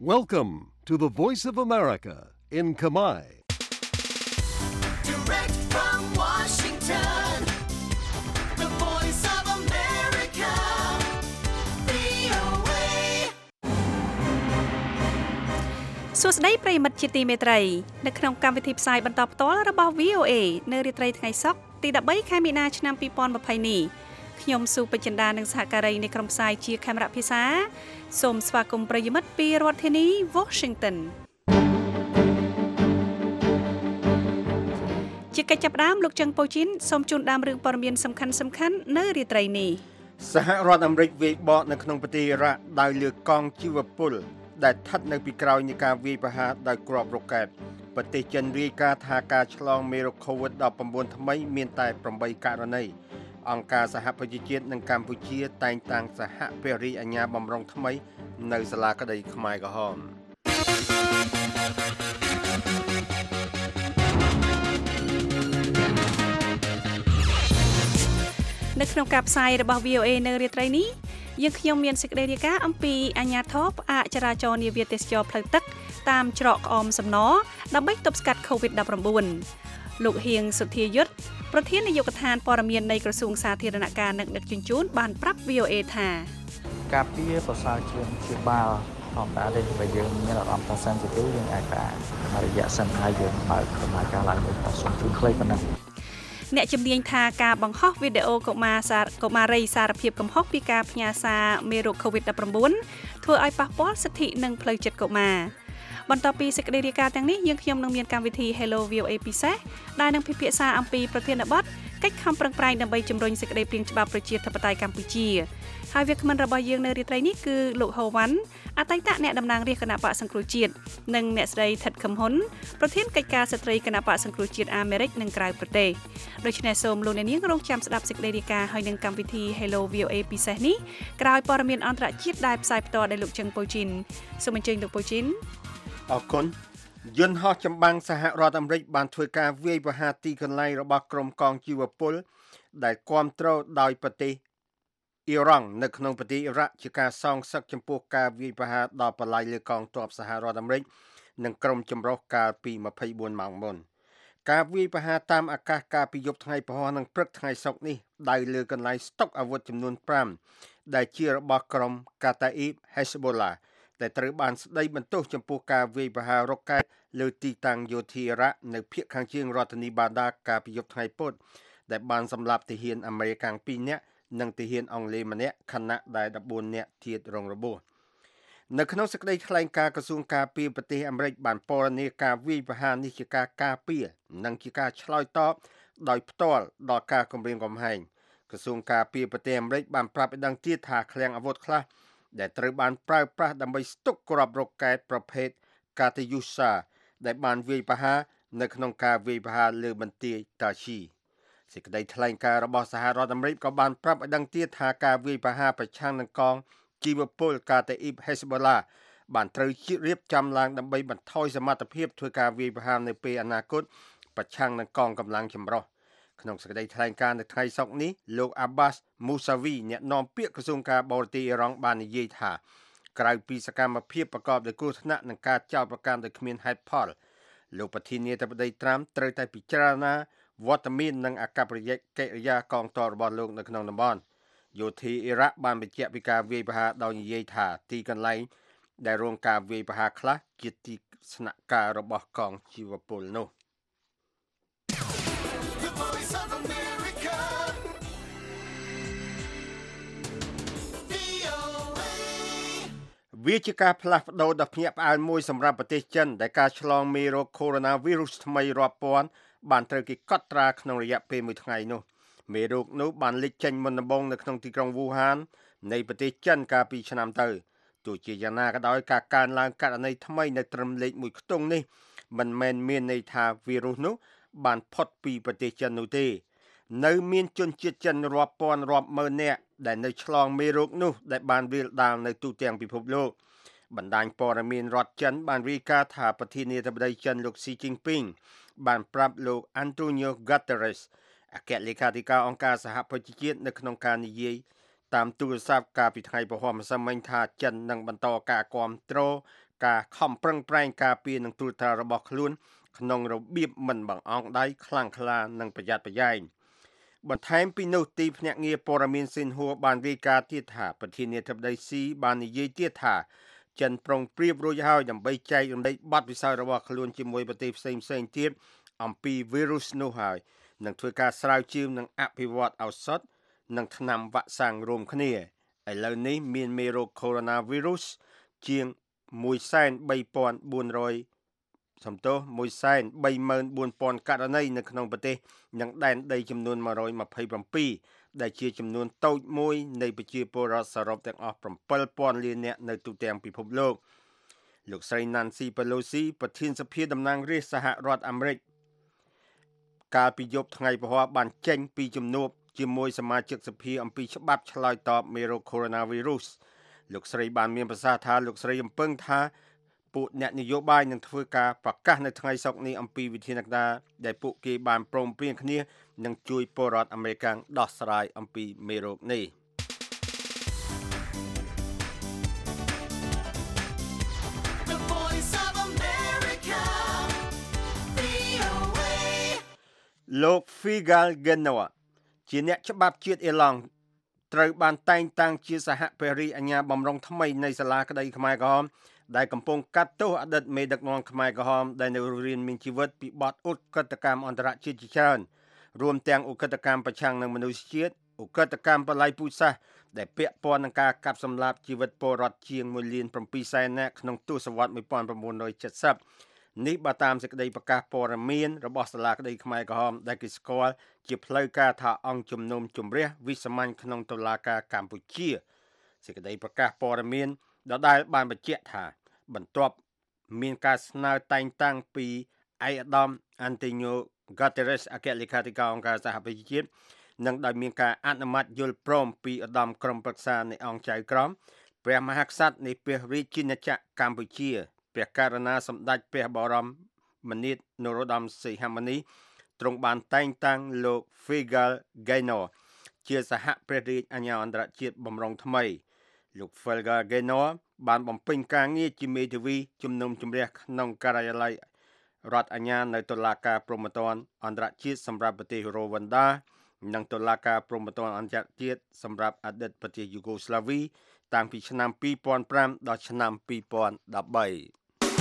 Welcome to the Voice of America in Khmer. Direct from Washington, the Voice of America, VOA. សួស្តីប្រិយមិត្តជាទីមេត្រីនៅក្នុងកម្មវិធីផ្សាយបន្តផ្ទាល់របស់ VOA នៅរាត្រីថ្ងៃសុក្រទី13ខែមីនាឆ្នាំ2020នេះខ្ញុំស៊ូបចិន្តានិងសហការីនៃក្រុមផ្សាយជាខេមរៈភាសាសូមស្វាគមន៍ប្រិយមិត្តពីរដ្ឋធានី Washington ជាកិច្ចចាប់ផ្ដើមលោកចឹងប៉ូជីនសូមជូនដើមរឿងព័ត៌មានសំខាន់ៗនៅរាត្រីនេះសហរដ្ឋអាមេរិកវាយបកនៅក្នុងប្រទេសអ៊ីរ៉ាក់ដោយលើកកងជីវពលដែលស្ថិតនៅពីក្រោយនៃការវាយប្រហារដោយគ្រាប់រ៉ុកែតប្រទេសចិនរាយការណ៍ថាការឆ្លងមេរោគ COVID-19 ថ្មីមានតែ8ករណីអង្គការសហប្រជាជាតិនិងកម្ពុជាតែងតាំងសហភារីអាជ្ញាបម្រុងថ្មីនៅសាលាក្តីខ្មែរក្រហមនៅក្នុងការផ្សាយរបស់ VOA នៅរាត្រីនេះយើងខ្ញុំមានសេចក្តីរាយការណ៍អំពីអាជ្ញាធរផ្អាកចរាចរណ៍នាវាទេសចរផ្លូវទឹកតាមច្រកក្អមសំណដើម្បីទប់ស្កាត់ COVID-19 លោកហៀងសុធាយុទ្ធប្រធាននាយកដ្ឋានព័ត៌មាននៃក្រសួងសាធារណការនិងដឹកជញ្ជូនបានប្រាប់ VOA ថាការពារប្រសើរជាងជាបាលធម្មតាដែលបើយើងមានអារម្មណ៍ថាសិនទៅយើងអាចការរយៈសិនហើយយើងបើកដំណើរការឡើងវិញអត់សូមជូនខ្លីប៉ុណ្ណឹងអ្នកជំនាញថាការបង្ហោះវីដេអូកុមារីសារភាពកំហុសពីការផ្ញើសារមេរោគ COVID-19 ធ្វើឲ្យប៉ះពាល់សិទ្ធិនិងផ្លូវចិត្តកុមារបន្ទាប់ពីសេចក្តីរាយការណ៍ទាំងនេះយើងខ្ញុំនឹងមានកម្មវិធី Hello VOA ពិសេសដែលនឹងពិភាក្សាអំពីប្រធានបទកិច្ចខំប្រឹងប្រែងដើម្បីជំរុញសេចក្តីព្រាងច្បាប់ប្រជាធិបតេយ្យកម្ពុជាហើយវាគ្មិនរបស់យើងនៅរាត្រីនេះគឺលោកហូវ៉ាន់អតីតអ្នកតំណាងរាស្ត្រគណៈបកសង្គ្រោះជាតិនិងអ្នកស្រីថិតខឹមហ៊ុនប្រធានកិច្ចការស្ត្រីគណៈបកសង្គ្រោះជាតិអាមេរិកនិងក្រៅប្រទេសដូច្នេះសូមលោកអ្នកនាងរងចាំស្ដាប់សេចក្តីរាយការណ៍ហើយនឹងកម្មវិធី Hello VOA ពិសេសនេះក្រោយព័ត៌មានអន្តរជាតិដែលផ្សាយផ្ទាល់ដោយលោកជឹងប៉ូជីនសូមអញ្ជើញលោកប៉ូជីនអរគុណយន្តហោះចម្បាំងសហរដ្ឋអាមេរិកបានធ្វើការវាយប្រហារទីកន្លែងរបស់ក្រុមកងជីវពលដែលគាំទ្រដោយប្រទេសអ៊ីរ៉ង់នៅក្នុងប្រទេសអ៊ីរ៉ាក់ជាការសងសឹកចំពោះការវាយប្រហារដល់បល្ល័យលើកងទ័ពសហរដ្ឋអាមេរិកនិងក្រុមចម្រុះកាលពី24ម៉ោងមុនការវាយប្រហារតាមអាកាសកាលពីយប់ថ្ងៃពហុនិងព្រឹកថ្ងៃសុក្រនេះដៅលើកន្លែងស្តុកអាវុធចំនួន5ដែលជារបស់ក្រុមកាតាអ៊ីប Hezbollah ដែលត្រូវបានស្ដីបន្ទោសចំពោះការវាយប្រហាររ៉ុកែតលើទីតាំងយោធាអ៊ីរ៉ាក់នៅភាគខាងជើងរដ្ឋធានីបាដាកាលពីយប់ថ្ងៃពុធដែលបានសម្លាប់ទាហានអាមេរិក2នាក់និងទាហានអង់គ្លេសម្នាក់ខណៈដែល14នាក់ទៀតរងរបួសនៅក្នុងសេចក្តីថ្លែងការណ៍ក្រសួងការពារប្រទេសអាមេរិកបានពណ៌នាការវាយប្រហារនេះជាការការពារនិងជាការឆ្លើយតបដោយផ្ទាល់ដល់ការគំរាមកំហែងក្រសួងការពារប្រទេសអាមេរិកបានប្រាប់ឲ្យដឹងទៀតថាឃ្លាំងអាវុធខ្លះដែលត្រូវបានប្រើប្រាស់ដើម្បីស្តុកគ្រាប់រ៉ុកែតប្រភេទ Katyusha ដែលបានវាយប្រហារនៅក្នុងការវាយប្រហារលើបន្ទាយតាឈីសេចក្តីថ្លែងការណ៍របស់សហរដ្ឋអាមេរិកក៏បានប្រាប់ឲ្យដឹងទៀតថាការវាយប្រហារប្រឆាំងនឹងកងជីវពលកាតាអ៊ីប Hezbollah បានត្រូវរៀបចំឡើងដើម្បីបន្ថយសមត្ថភាពធ្វើការវាយប្រហារនៅពេលអនាគតប្រឆាំងនឹងកងកម្លាំងចម្រុះក្នុងសេចក្តីថ្លែងការណ៍នៅថ្ងៃសុក្រនេះលោក Abbas Mousavi អ្នកនាំពាក្យក្រសួងការបរទេសអ៊ីរ៉ង់បាននិយាយថាក្រៅពីសកម្មភាពប្រកបដោយគ្រោះថ្នាក់និងការចោទប្រកាន់ដោយគ្មានហេតុផលលោកប្រធានាធិបតីត្រាំត្រូវតែពិចារណាវត្តមាននិងអកប្បកិរិយាកងទ័ពរបស់លោកនៅក្នុងតំបន់យោធាអ៊ីរ៉ាក់បានបញ្ជាក់ពីការវាយប្រហារដោយនិយាយថាទីកន្លែងដែលរងការវាយប្រហារខ្លះជាទីស្នាក់ការរបស់កងជីវពលនោះវាជាការផ្លាស់ប្ដូរដ៏ភ្ញាក់ផ្អើលមួយសម្រាប់ប្រទេសចិនដែលការឆ្លងមេរោគ Coronavirus ថ្មីរាប់ពាន់បានត្រូវគេកត់ត្រាក្នុងរយៈពេលមួយថ្ងៃនោះមេរោគនោះបានលេចចេញមុនដំបូងនៅក្នុងទីក្រុងវូហាននៃប្រទេសចិនកាលពីឆ្នាំទៅទោះជាយ៉ាងណាក៏ដោយការកើនឡើងករណីថ្មីនៅត្រឹមលេខមួយខ្ទង់នេះមិនមែនមានន័យថាវីរុសនោះបានផុតពីប្រទេសចិននោះទេនៅមានជនជាតិចិនរាប់ពាន់រាប់ម៉ឺននាក់ដែលនៅឆ្លងមេរោគនោះដែលបានរាលដាលនៅទូទាំងពិភពលោកបណ្ដាញព័ត៌មានរដ្ឋចិនបានរាយការណ៍ថាប្រធានាធិបតីចិនលោកស៊ីជីនពីងបានប្រាប់លោក Antonio Guterres អគ្គលេខាធិការអង្គការសហប្រជាជាតិនៅក្នុងការនិយាយតាមទូរស័ព្ទកាលពីថ្ងៃពហុម្សិលមិញថាចិននឹងបន្តការគាំទ្រការខំប្រឹងប្រែងការពារនឹងទូរទស្សន៍របស់ខ្លួនក្នុងរបៀបមិនបង្អង់ដៃខ្លាំងក្លានិងប្រយ័ត្នប្រយែងបន្ថែមពីនោះទីភ្នាក់ងារព័ត៌មានស៊ីនហួរបានរាយការណ៍ទៀតថាប្រធានាធិបតីស៊ីបាននិយាយទៀតថាចិនប្រុងប្រៀបរួចហើយដើម្បីចែករំលែកបទពិសោធន៍របស់ខ្លួនជាមួយប្រទេសផ្សេងៗទៀតអំពីវីរុសនោះហើយនឹងធ្វើការស្រាវជ្រាវនិងអភិវឌ្ឍឱសថនិងថ្នាំវ៉ាក់សាំងរួមគ្នាឥឡូវនេះមានមេរោគ Coronavirus ជាង 134,000 ករណីនៅក្នុងប្រទេសនិងដែនដីចំនួន127ដែលជាចំនួនតូចមួយនៃប្រជាពលរដ្ឋសរុបទាំងអស់ 7,000 លាននាក់នៅទូទាំងពិភពលោកលោកស្រី Nancy Pelosi ប្រធានសភាតំណាងរាស្ត្រសហរដ្ឋអាមេរិកកាលពីយប់ថ្ងៃពហុបានចេញពីជំនួបជាមួយសមាជិកសភាអំពីច្បាប់ឆ្លើយតបមេរោគ Coronavirus លោកស្រីបានមានប្រសាសន៍ថាលោកស្រីរំពឹងថាពួកអ្នកនយោបាយនឹងធ្វើការប្រកាសនៅថ្ងៃសុក្រនេះអំពីវិធានការដែលពួកគេបានព្រមព្រៀងគ្នានឹងជួយពលរដ្ឋអាមេរិកដោះស្រាយអំពីមេរោគនេះ The voice of America. VOA. លោក Figal Genoa ជាអ្នកច្បាប់ជាតិអ៊ីឡង់ត្រូវបានតែងតាំងជាសហព្រះរាជអាជ្ញាបម្រុងថ្មីនៃសាលាក្តីខ្មែរក្រហមដែលកំពុងកាត់ទោសអតីតមេដឹកនាំខ្មែរក្រហមដែលនៅរស់រានមានជីវិតពីបទឧក្រិដ្ឋកម្មអន្តរជាតិជាច្រើនរួមទាំងឧក្រិដ្ឋកម្មប្រឆាំងនឹងមនុស្សជាតិឧក្រិដ្ឋកម្មបល័យពូជសាសន៍ដែលពាក់ព័ន្ធនឹងការកាប់សម្លាប់ជីវិតពលរដ្ឋជាង 1,700,000 នាក់ក្នុងទសវត្សរ៍ 1970 នេះបើតាមសេចក្តីប្រកាសព័ត៌មានរបស់សាលាក្តីខ្មែរក្រហមដែលគេស្គាល់ជាផ្លូវការថាអង្គជំនុំជម្រះវិសាមញ្ញក្នុងតុលាការកម្ពុជាសេចក្តីប្រកាសព័ត៌មានដដែលបានបញ្ជាក់ថាបន្ទាប់មានការស្នើតែងតាំងពីឯកឧត្តម Antonio Guterres អគ្គលេខាធិការអង្គការសហប្រជាជាតិនិងដោយមានការអនុម័តយល់ព្រមពីឧត្តមក្រុមប្រឹក្សានៃអង្គចៅក្រមព្រះមហាក្សត្រនៃព្រះរាជាណាចក្រកម្ពុជាព្រះករុណាសម្ដេចព្រះបរមនាថនរោត្តមសីហមុនីទ្រង់បានតែងតាំងលោក Figal Genoa ជាសហព្រះរាជអាជ្ញាអន្តរជាតិបម្រុងថ្មីលោក Figal Genoa បានបំពេញការងារជាមេធាវីជំនុំជម្រះក្នុងការិយាល័យរដ្ឋអាជ្ញានៅតុលាការព្រហ្មទណ្ឌអន្តរជាតិសម្រាប់ប្រទេសរ៉ូវ៉ាន់ដានិងតុលាការព្រហ្មទណ្ឌអន្តរជាតិសម្រាប់អតីតប្រទេសយូហ្គោស្លាវីតាំងពីឆ្នាំ 2005 ដល់ឆ្នាំ 2013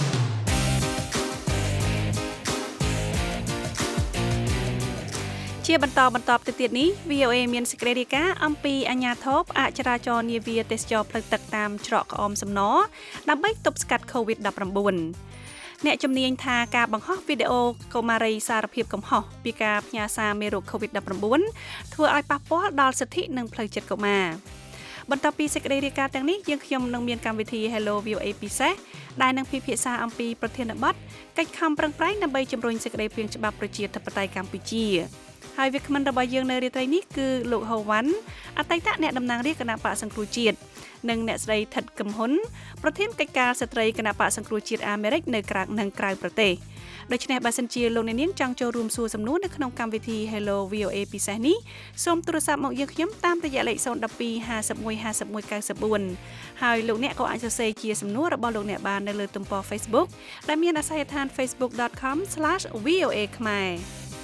ជាបន្តទៅទៀតនេះ VOA មានសេចក្តីរាយការណ៍អំពីអាជ្ញាធរផ្អាកចរាចរណ៍នាវាទេសចរផ្លូវទឹកតាមច្រកក្អមសំណដើម្បីទប់ស្កាត់ COVID-19 អ្នកជំនាញថាការបង្ហោះវីដេអូកុមារីសារភាពកំហុសពីការផ្ញើសារមេរោគ COVID-19 ធ្វើឲ្យប៉ះពាល់ដល់សិទ្ធិនិងផ្លូវចិត្តកុមារបន្ទាប់ពីសេចក្តីរាយការណ៍ទាំងនេះយើងខ្ញុំនឹងមានកម្មវិធី Hello VOA ពិសេសដែលនឹងពិភាក្សាអំពីប្រធានបទកិច្ចខំប្រឹងប្រែងដើម្បីជំរុញសេចក្តីព្រាងច្បាប់ប្រជាធិបតេយ្យកម្ពុជាហើយវាគ្មិនរបស់យើងនៅរាត្រីនេះគឺលោកហូវ៉ាន់អតីតអ្នកតំណាងរាជគណៈបកសង្គ្រោះជាតិនិងអ្នកស្រីថិតកឹមហ៊ុនប្រធានកិច្ចការស្ត្រីគណៈបកសង្គ្រោះជាតិអាមេរិកនៅក្រៅប្រទេសដូច្នេះបើសិនជាលោកអ្នកនាងចង់ចូលរួមសួរសំណួរនៅក្នុងកម្មវិធី Hello VOA ពិសេសនេះសូមទូរស័ព្ទមកយើងខ្ញុំតាមរយៈលេខ012 51 51 94ហើយលោកអ្នកក៏អាចសរសេរជាសំណួររបស់លោកអ្នកបាននៅលើទំព័រ Facebook ដែលមានអាសយដ្ឋាន facebook.com/voa ខ្មែរ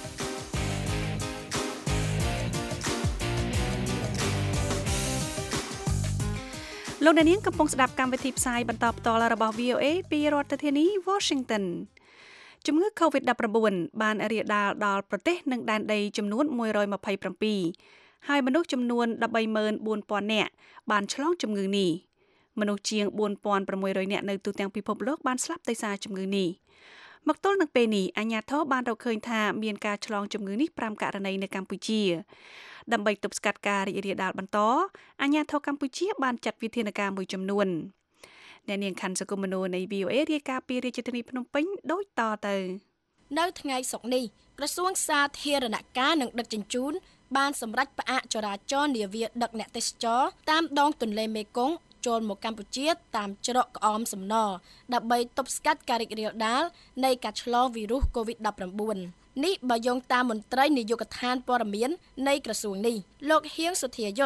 លោកអ្នកនាងកំពុងស្ដាប់កម្មវិធីផ្សាយបន្តផ្ទាល់របស់ VOA ពីរដ្ឋធានី Washington ជំងឺ COVID-19 បានរាលដាលដល់ប្រទេសនិងដែនដីចំនួន127ហើយមនុស្សចំនួន 134,000 នាក់បានឆ្លងជំងឺនេះមនុស្សជាង 4,600 នាក់នៅទូទាំងពិភពលោកបានស្លាប់ដោយសារជំងឺនេះមកទល់នឹងពេលនេះអាជ្ញាធរបានរកឃើញថាមានការឆ្លងជំងឺនេះ5ករណីនៅកម្ពុជាដើម្បីទប់ស្កាត់ការរីករាលដាលបន្តអាជ្ញាធរកម្ពុជាបានចាត់វិធានការមួយចំនួនអ្នកនាងខាន់សកុមនោនៃ VOA រាយការណ៍ពីរាជធានីភ្នំពេញដូចតទៅនៅថ្ងៃសុក្រនេះក្រសួងសាធារណការនិងដឹកជញ្ជូនបានសម្រេចផ្អាកចរាចរណ៍នាវាដឹកអ្នកទេសចរតាមដងទន្លេមេគង្គចូលមកកម្ពុជាតាមច្រកក្អមសំណដើម្បីទប់ស្កាត់ការរីករាលដាលនៃការឆ្លងវីរុស COVID-19 នេះបើយោងតាមមន្ត្រីនាយកដ្ឋានព័ត៌មាននៃក្រសួងនេះលោកហៀងសុធាយុទ្ធ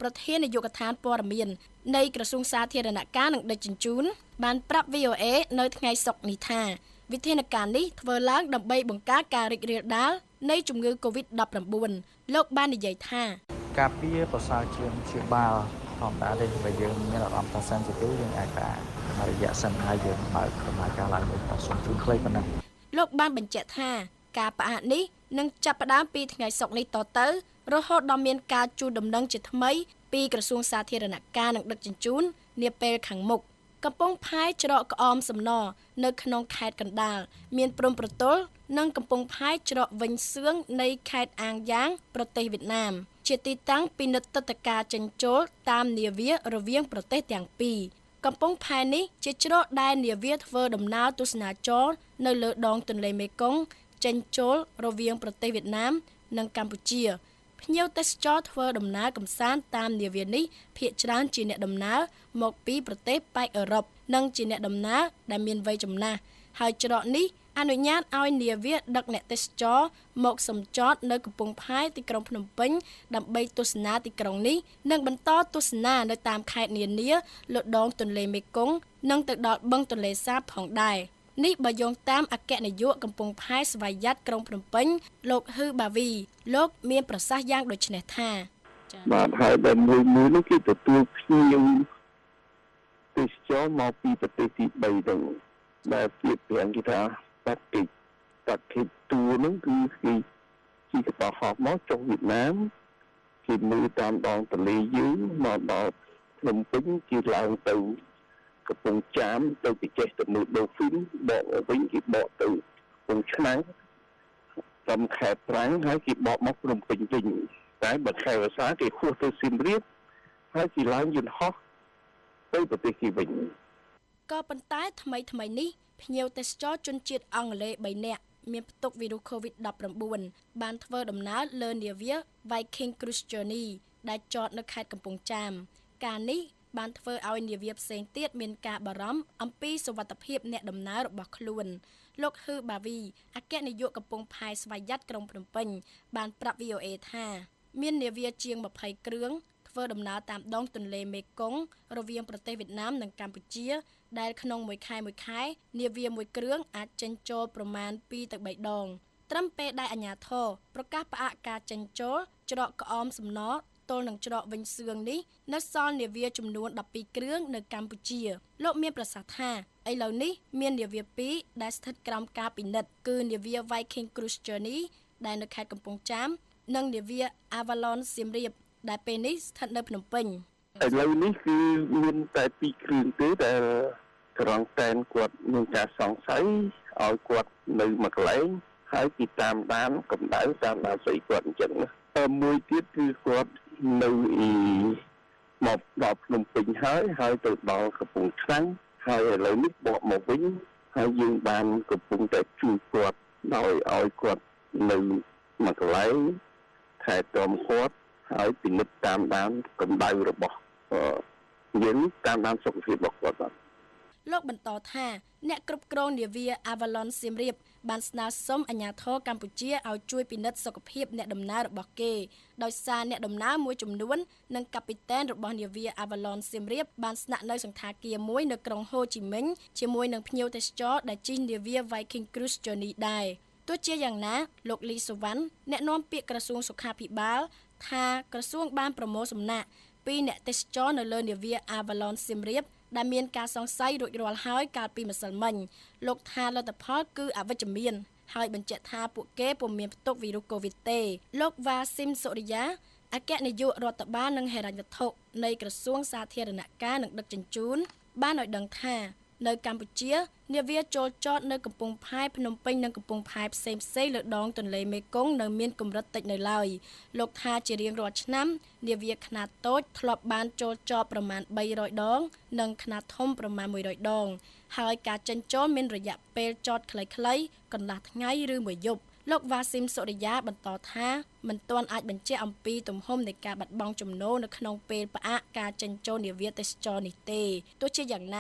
ប្រធាននាយកដ្ឋានព័ត៌មាននៃក្រសួងសាធារណការនិងដឹកជញ្ជូនបានប្រាប់ VOA នៅថ្ងៃសុក្រនេះថាវិធានការនេះធ្វើឡើងដើម្បីបង្ការការរីករាលដាលនៃជំងឺ COVID-19 លោកបាននិយាយថាការពារប្រសើរជាងព្យាបាលធម្មតាទេបើយើងមានអារម្មណ៍ថាសិនជាទៅយើងអាចការរយៈសិនហើយយើងបើកដំណើរការឡើងវិញតសូមជួយខ្លីប៉ុណ្ណឹងលោកបានបញ្ជាក់ថាការផ្អាកនេះនឹងចាប់ផ្ដើមពីថ្ងៃសុក្រនេះតទៅរហូតដល់មានការជូនដំណឹងជាថ្មីពីក្រសួងសាធារណការនិងដឹកជញ្ជូននាពេលខាងមុខកំពង់ផែច្រកក្អមសំណនៅក្នុងខេត្តកណ្ដាលមានព្រំប្រទល់និងកំពង់ផែច្រកវិញសឿងនៃខេត្តអាងយ៉ាងប្រទេសវៀតណាមជាទីតាំងពិនិត្យទឹកការចិញ្ចូលតាមនាវារវាងប្រទេសទាំងពីរកំពង់ផែនេះជាច្រកដែលនាវាធ្វើដំណើរទស្សនាចរណ៍នៅលើដងទន្លេមេគង្គចេញចូលរវាងប្រទេសវៀតណាមនិងកម្ពុជាភ្ញៀវទេសចរធ្វើដំណើរកម្សាន្តតាមនាវានេះភាគច្រើនជាអ្នកដំណើរមកពីប្រទេសប៉ែកអឺរ៉ុបនិងជាអ្នកដំណើរដែលមានវ័យចំណាស់ហើយច្រកនេះអនុញ្ញាតឲ្យនាវាដឹកអ្នកទេសចរមកសម្ចតនៅកំពង់ផែទីក្រុងភ្នំពេញដើម្បីទស្សនាទីក្រុងនេះនិងបន្តទស្សនានៅតាមខេត្តនានាលើដងទន្លេមេគង្គនិងទៅដល់បឹងទន្លេសាបផងដែរនេះបើយោងតាមអគ្គនាយកកំពង់ផែស្វយ័តក្រុងភ្នំពេញលោកហ៊ឺបាវីលោកមានប្រសាសន៍យ៉ាងដូចនេះថាបាទហើយដែលមួយនោះគេទទួលភ្ញៀវទេសចរមកពីប្រទេសទី3ទៅដែលជាប្រាំងគេថាបាត់ទីទូនោះគឺគេជិះកប៉ាល់ហោះមកចុះវៀតណាមគេមើលតាមដងទន្លេយើងមកដល់ភ្នំពេញគេឡើងទៅកំពង់ចាមទៅពិចេះទៅមើលដូហ្វីនបកវិញគេបកទៅកំពង់ឆ្នាំងតាមខេត្តប្រាំងហើយគេបកមកភ្នំពេញវិញតែបើខែវស្សាគេហួសទៅសៀមរាបហើយគេឡើងយន្តហោះទៅប្រទេសគេវិញក៏ប៉ុន្តែថ្មីនេះភ្ញៀវទេសចរជនជាតិអង់គ្លេស3នាក់មានផ្ទុកវីរុស COVID-19 បានធ្វើដំណើរលើនាវា Viking Cruise Journey ដែលចតនៅខេត្តកំពង់ចាមការនេះបានធ្វើឲ្យនាវាផ្សេងទៀតមានការបារម្ភអំពីសុវត្ថិភាពអ្នកដំណើររបស់ខ្លួនលោកហ៊ឺបាវីអគ្គនាយកកំពង់ផែស្វយ័តក្រុងភ្នំពេញបានប្រាប់ VOA ថាមាននាវាជាង20គ្រឿងធ្វើដំណើរតាមដងទន្លេមេគង្គរវាងប្រទេសវៀតណាមនិងកម្ពុជាដែលក្នុងមួយខែនាវាមួយគ្រឿងអាចចេញចូលប្រមាណ2ទៅ3ដងត្រឹមពេលដែលអាជ្ញាធរប្រកាសផ្អាកការចេញចូលច្រកក្អមសំណទល់នឹងច្រកវិញសឿងនេះនៅសល់នាវាចំនួន12គ្រឿងនៅកម្ពុជាលោកមានប្រសាសន៍ថាឥឡូវនេះមាននាវា2ដែលស្ថិតក្រោមការពិនិត្យគឺនាវា Viking Cruise Journey ដែលនៅខេត្តកំពង់ចាមនិងនាវា Avalon សៀមរាបដែលពេលនេះស្ថិតនៅភ្នំពេញឥឡូវនេះគឺមានតែ2គ្រឿងទេដែលក្រងតែនគាត់មានការសង្ស័យឲ្យគាត់នៅមួយកន្លែងហើយគេតាមដានកម្ដៅតាមដានស្អីគាត់អញ្ចឹងមួយទៀតគឺគាត់នៅមកដល់ភ្នំពេញហើយទៅដល់កំពង់ឆ្នាំងហើយឥឡូវនេះបកមកវិញហើយយើងបានកំពុងតែជួយគាត់ដោយឲ្យគាត់នៅមួយកន្លែងថែទាំគាត់ហើយពិនិត្យតាមដានកម្ដៅរបស់យើងតាមដានសុខភាពរបស់គាត់បាទលោកបន្តថាអ្នកគ្រប់គ្រងនាវា Avalon សៀមរាបបានស្នើសុំអាជ្ញាធរកម្ពុជាឲ្យជួយពិនិត្យសុខភាពអ្នកដំណើររបស់គេដោយសារអ្នកដំណើរមួយចំនួននិងកាពីតែនរបស់នាវា Avalon សៀមរាបបានស្នាក់នៅសន្តាគារមួយនៅក្រុងហូជីមិញជាមួយនឹងភ្ញៀវទេសចរដែលជិះនាវា Viking Cruise Journey ដែរទោះជាយ៉ាងណាលោកលីសុវណ្ណអ្នកនាំពាក្យក្រសួងសុខាភិបាលថាក្រសួងបានប្រមូលសំណាក់ពីអ្នកទេសចរនៅលើនាវា Avalon សៀមរាបដែលមានការសង្ស័យរួចរាល់ហើយកាលពីម្សិលមិញលោកថាលទ្ធផលគឺអវិជ្ជមានហើយបញ្ជាក់ថាពួកគេពុំមានផ្ទុកវីរុសកូវីដទេលោកវ៉ាស៊ីមសូរិយាអគ្គនាយករដ្ឋបាលនិងហិរញ្ញវត្ថុនៃក្រសួងសាធារណការនិងដឹកជញ្ជូនបានឲ្យដឹងថានៅកម្ពុជានាវាចូលចតនៅកំពង់ផែភ្នំពេញនិងកំពង់ផែផ្សេងលើដងទន្លេមេគង្គនៅមានកម្រិតតិចនៅឡើយលោកថាជារៀងរាល់ឆ្នាំនាវាខ្នាតតូចធ្លាប់បានចូលចតប្រមាណ300ដងនិងខ្នាតធំប្រមាណ100ដងហើយការចេញចូលមានរយៈពេលចតខ្លីៗកន្លះថ្ងៃឬមួយយប់លោកវ៉ាស៊ីមសូរិយាបន្តថាមិនទាន់អាចបញ្ជាក់អំពីទំហំនៃការបាត់បង់ចំណូលនៅក្នុងពេលផ្អាកការចេញចូលនាវាទេសចរនេះទេទោះជាយ៉ាងណា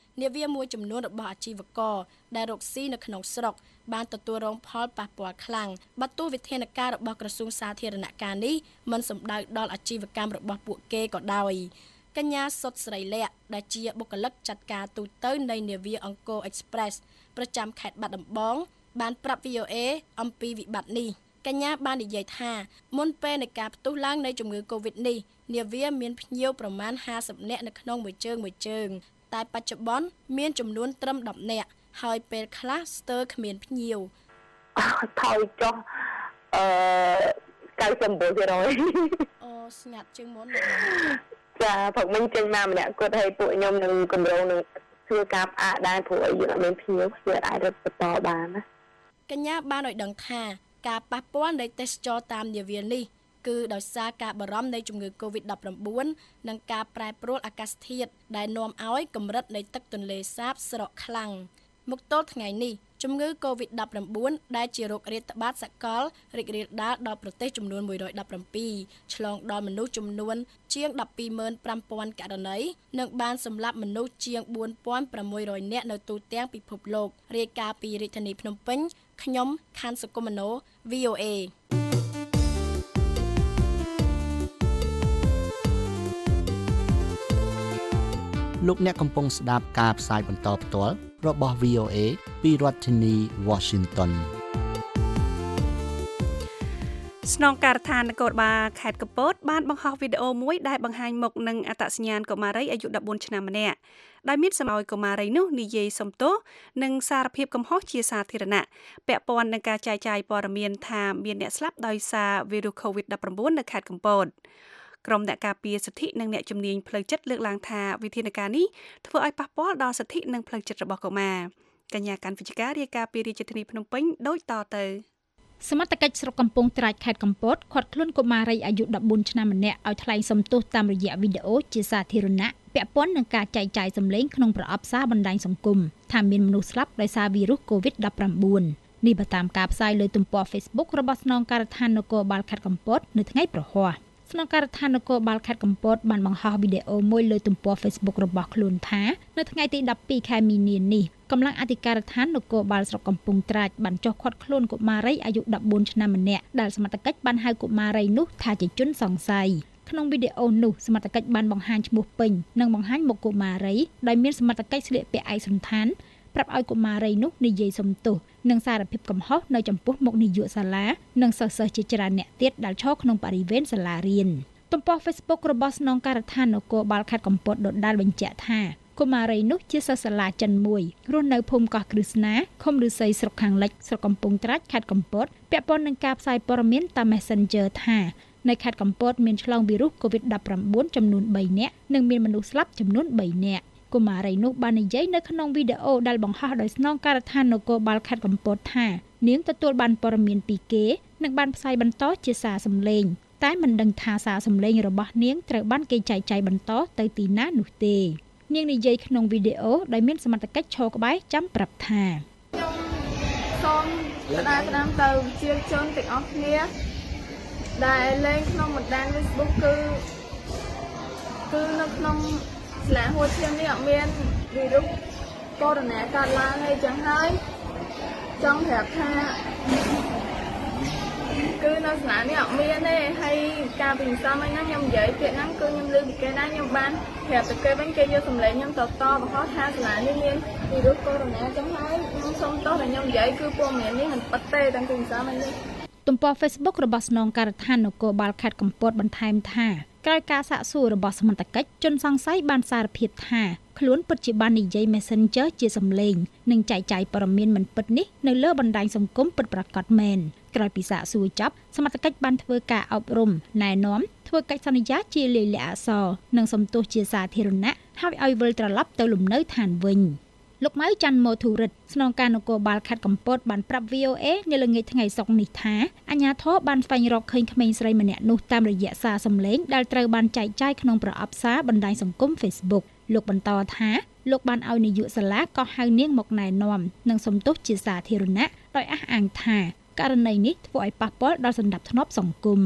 នាវាមួយចំនួនរបស់អាជីវករដែលរកស៊ីនៅក្នុងស្រុកបានទទួលរងផលប៉ះពាល់ខ្លាំងបើទោះវិធានការរបស់ក្រសួងសាធារណការនេះមិនសំដៅដល់អាជីវកម្មរបស់ពួកគេក៏ដោយកញ្ញាសុតស្រីលក្ខដែលជាបុគ្គលិកចាត់ការទូទៅនៃនាវាអង្គរ Express ប្រចាំខេត្តបាត់ដំបងបានប្រាប់ VOA អំពីវិបត្តិនេះកញ្ញាបាននិយាយថាមុនពេលនៃការផ្ទុះឡើងនៃជំងឺ Covid នេះនាវាមានភ្ញៀវប្រមាណ50នាក់នៅក្នុងមួយជើងតែបច្ចុប្បន្នមានចំនួនត្រឹម10នាក់ហើយពេលខ្លះស្ទើរគ្មានភ្ញៀវថយចុះ99% អូស្ងាត់ជាងមុនចាព្រោះមិញចេញមកម្នាក់គាត់ឲ្យពួកខ្ញុំនឹងកម្រងនឹងធ្វើការផ្អាកដែរព្រោះឲ្យយើងអត់មានភ្ញៀវអាចរត់បន្តបានណាកញ្ញាបានឲ្យដឹងថាការប៉ះពាល់នៃទេសចរតាមនាវានេះគឺដោយសារការបារម្ភនៃជំងឺ Covid-19 និងការប្រែប្រួលអាកាសធាតុដែលនាំឲ្យកម្រិតនៃទឹកទន្លេសាបស្រកខ្លាំងមកទល់ថ្ងៃនេះជំងឺ Covid-19 ដែលជាโรគរាតត្បាតសកលរីករាលដាលដល់ប្រទេសចំនួន117ឆ្លងដល់មនុស្សចំនួនជាង 125,000 ករណីនិងបានសម្លាប់មនុស្សជាង 4,600 នាក់នៅទូទាំងពិភពលោករាយការណ៍ពីរាជធានីភ្នំពេញខ្ញុំខាន់សុគមនោ VOA លោកអ្នកកំពុងស្ដាប់ការផ្សាយបន្តផ្ទាល់របស់ VOA ពីរដ្ឋធានី Washington ស្នងការដ្ឋាននគរបាលខេត្តកំពតបានបង្ហោះវីដេអូមួយដែលបង្ហាញមុខនិងអត្តសញ្ញាណកុមារីអាយុ14ឆ្នាំម្នាក់ដែលមានសម្ឲ្យកុមារីនោះនិយាយសំទោសនិងសារភាពកំហុសជាសាធារណៈពាក់ព័ន្ធនឹងការចែកចាយព័ត៌មានថាមានអ្នកស្លាប់ដោយសារវីរុស COVID-19 នៅខេត្តកំពតក្រុមអ្នកការពារសិទ្ធិនិងអ្នកជំនាញផ្លូវចិត្តលើកឡើងថាវិធានការនេះធ្វើឲ្យប៉ះពាល់ដល់សិទ្ធិនិងផ្លូវចិត្តរបស់កុមារកញ្ញាកាន់វិជ្ជការរាយការណ៍ពីរាជធានីភ្នំពេញដូចតទៅសមត្ថកិច្ចស្រុកកំពង់ត្រាចខេត្តកំពតឃាត់ខ្លួនកុមារីអាយុ14ឆ្នាំម្នាក់ឲ្យថ្លែងសំទោសតាមរយៈវីដេអូជាសាធារណៈពាក់ព័ន្ធនឹងការចែកចាយសម្លេងក្នុងប្រអប់សារបណ្ដាញសង្គមថាមានមនុស្សស្លាប់ដោយសារវីរុស COVID-19 នេះបើតាមការផ្សាយលើទំព័រ Facebook របស់ស្នងការដ្ឋាននគរបាលខេត្តកំពតនៅថ្ងៃប្រហ័សស្នងការដ្ឋាននគរបាលខេត្តកំពតបានបង្ហោះវីដេអូមួយលើទំព័រ Facebook របស់ខ្លួនថានៅថ្ងៃទី12ខែមីនានេះកម្លាំងអធិការដ្ឋាននគរបាលស្រុកកំពង់ត្រាចបានចុះឃាត់ខ្លួនកុមារីអាយុ14ឆ្នាំម្នាក់ដែលសមត្ថកិច្ចបានហៅកុមារីនោះថាជាជនសង្ស័យក្នុងវីដេអូនោះសមត្ថកិច្ចបានបង្ហាញឈ្មោះពេញនិងបង្ហាញមុខកុមារីដោយមានសមត្ថកិច្ចស្លៀកពាក់ឯកសណ្ឋានប្រាប់ឲ្យកុមារីនោះនិយាយសំទោសនិងសារភាពកំហុសនៅចំពោះមុខនាយកសាលានិងសិស្សជាច្រើនអ្នកទៀតដែលឈរក្នុងបរិវេណសាលារៀនទំព័រ Facebook របស់ស្នងការដ្ឋាននគរបាលខេត្តកំពតដដែលបញ្ជាក់ថាកុមារីនោះជាសិស្សសាលាចិនមួយរស់នៅភូមិកោះគ្រឹស្នាឃុំឫស្សីស្រុកខាងលិចស្រុកកំពង់ត្រាចខេត្តកំពតពាក់ព័ន្ធនឹងការផ្សាយព័ត៌មានតាម Messenger ថានៅខេត្តកំពតមានឆ្លងវីរុស COVID-19 ចំនួន3នាក់និងមានមនុស្សស្លាប់ចំនួន3នាក់កុមារីនោះបាននិយាយនៅក្នុងវីដេអូដែលបង្ហោះដោយស្នងការដ្ឋាននគរបាលខេត្តកំពតថានាងទទួលបានព័ត៌មានពីគេនិងបានផ្សាយបន្តជាសារសំឡេងតែមិនដឹងថាសារសំឡេងរបស់នាងត្រូវបានគេចែកចាយបន្តទៅទីណានោះទេនាងនិយាយក្នុងវីដេអូដែលមានសមត្ថកិច្ចឈរក្បែរចាំប្រាប់ថាសូមស្ដាយស្ដាំទៅជាជនទាំងអស់គ្នាដែលលេងក្នុងបណ្ដាញ Facebook គឺនៅក្នុងស្លាហួរឈាមនេះអត់មានវីរុសកូវីដ -19 កើតឡើងទេចឹងហើយចង់ប្រាប់ថាគឺនៅសាលានេះអត់មានទេហើយការពិសោធន៍ហ្នឹងខ្ញុំនិយាយពាក្យហ្នឹងគឺខ្ញុំលើពីគេដែរខ្ញុំបានប្រាប់ទៅគេវិញគេយកសម្លេងខ្ញុំតបង្ហោះថាសាលានេះមានវីរុសកូវីដ -19 ចឹងហើយខ្ញុំសូមទោសដែលខ្ញុំនិយាយគឺព័ត៌មាននេះមិនពិតទេតាំងពីម្សិលមិញនេះទំព័រ Facebook របស់ស្នងការដ្ឋាននគរបាលខេត្តកំពតបន្ថែមថាក្រោយការសាកសួររបស់សមត្ថកិច្ចជនសង្ស័យបានសារភាពថាខ្លួនពិតជាបាននិយាយ Messenger ជាសំឡេងនិងចែកចាយព័ត៌មានមិនពិតនេះនៅលើបណ្ដាញសង្គមពិតប្រាកដមែនក្រោយពីសាកសួរចប់សមត្ថកិច្ចបានធ្វើការអប់រំណែនាំធ្វើកិច្ចសន្យាជាលាយលក្ខណ៍អក្សរនិងសំទោសជាសាធារណៈហើយឲ្យវិលត្រឡប់ទៅលំនៅឋានវិញលោកម៉ៅច័ន្ទម៉ូធូរិតស្នងការនគរបាលខេត្តកំពតបានប្រាប់ VOA នៅល្ងាចថ្ងៃសុក្រនេះថាអាជ្ញាធរបានស្វែងរកឃើញក្មេងស្រីម្នាក់នោះតាមរយៈសារសំឡេងដែលត្រូវបានចែកចាយក្នុងប្រអប់សារបណ្ដាញសង្គម Facebook លោកបន្តថាលោកបានឲ្យនាយកសាលាក៏ហៅនាងមកណែនាំនិងសំទោសជាសាធារណៈដោយអះអាងថាករណីនេះធ្វើឲ្យប៉ះពាល់ដល់សណ្ដាប់ធ្នាប់សង្គម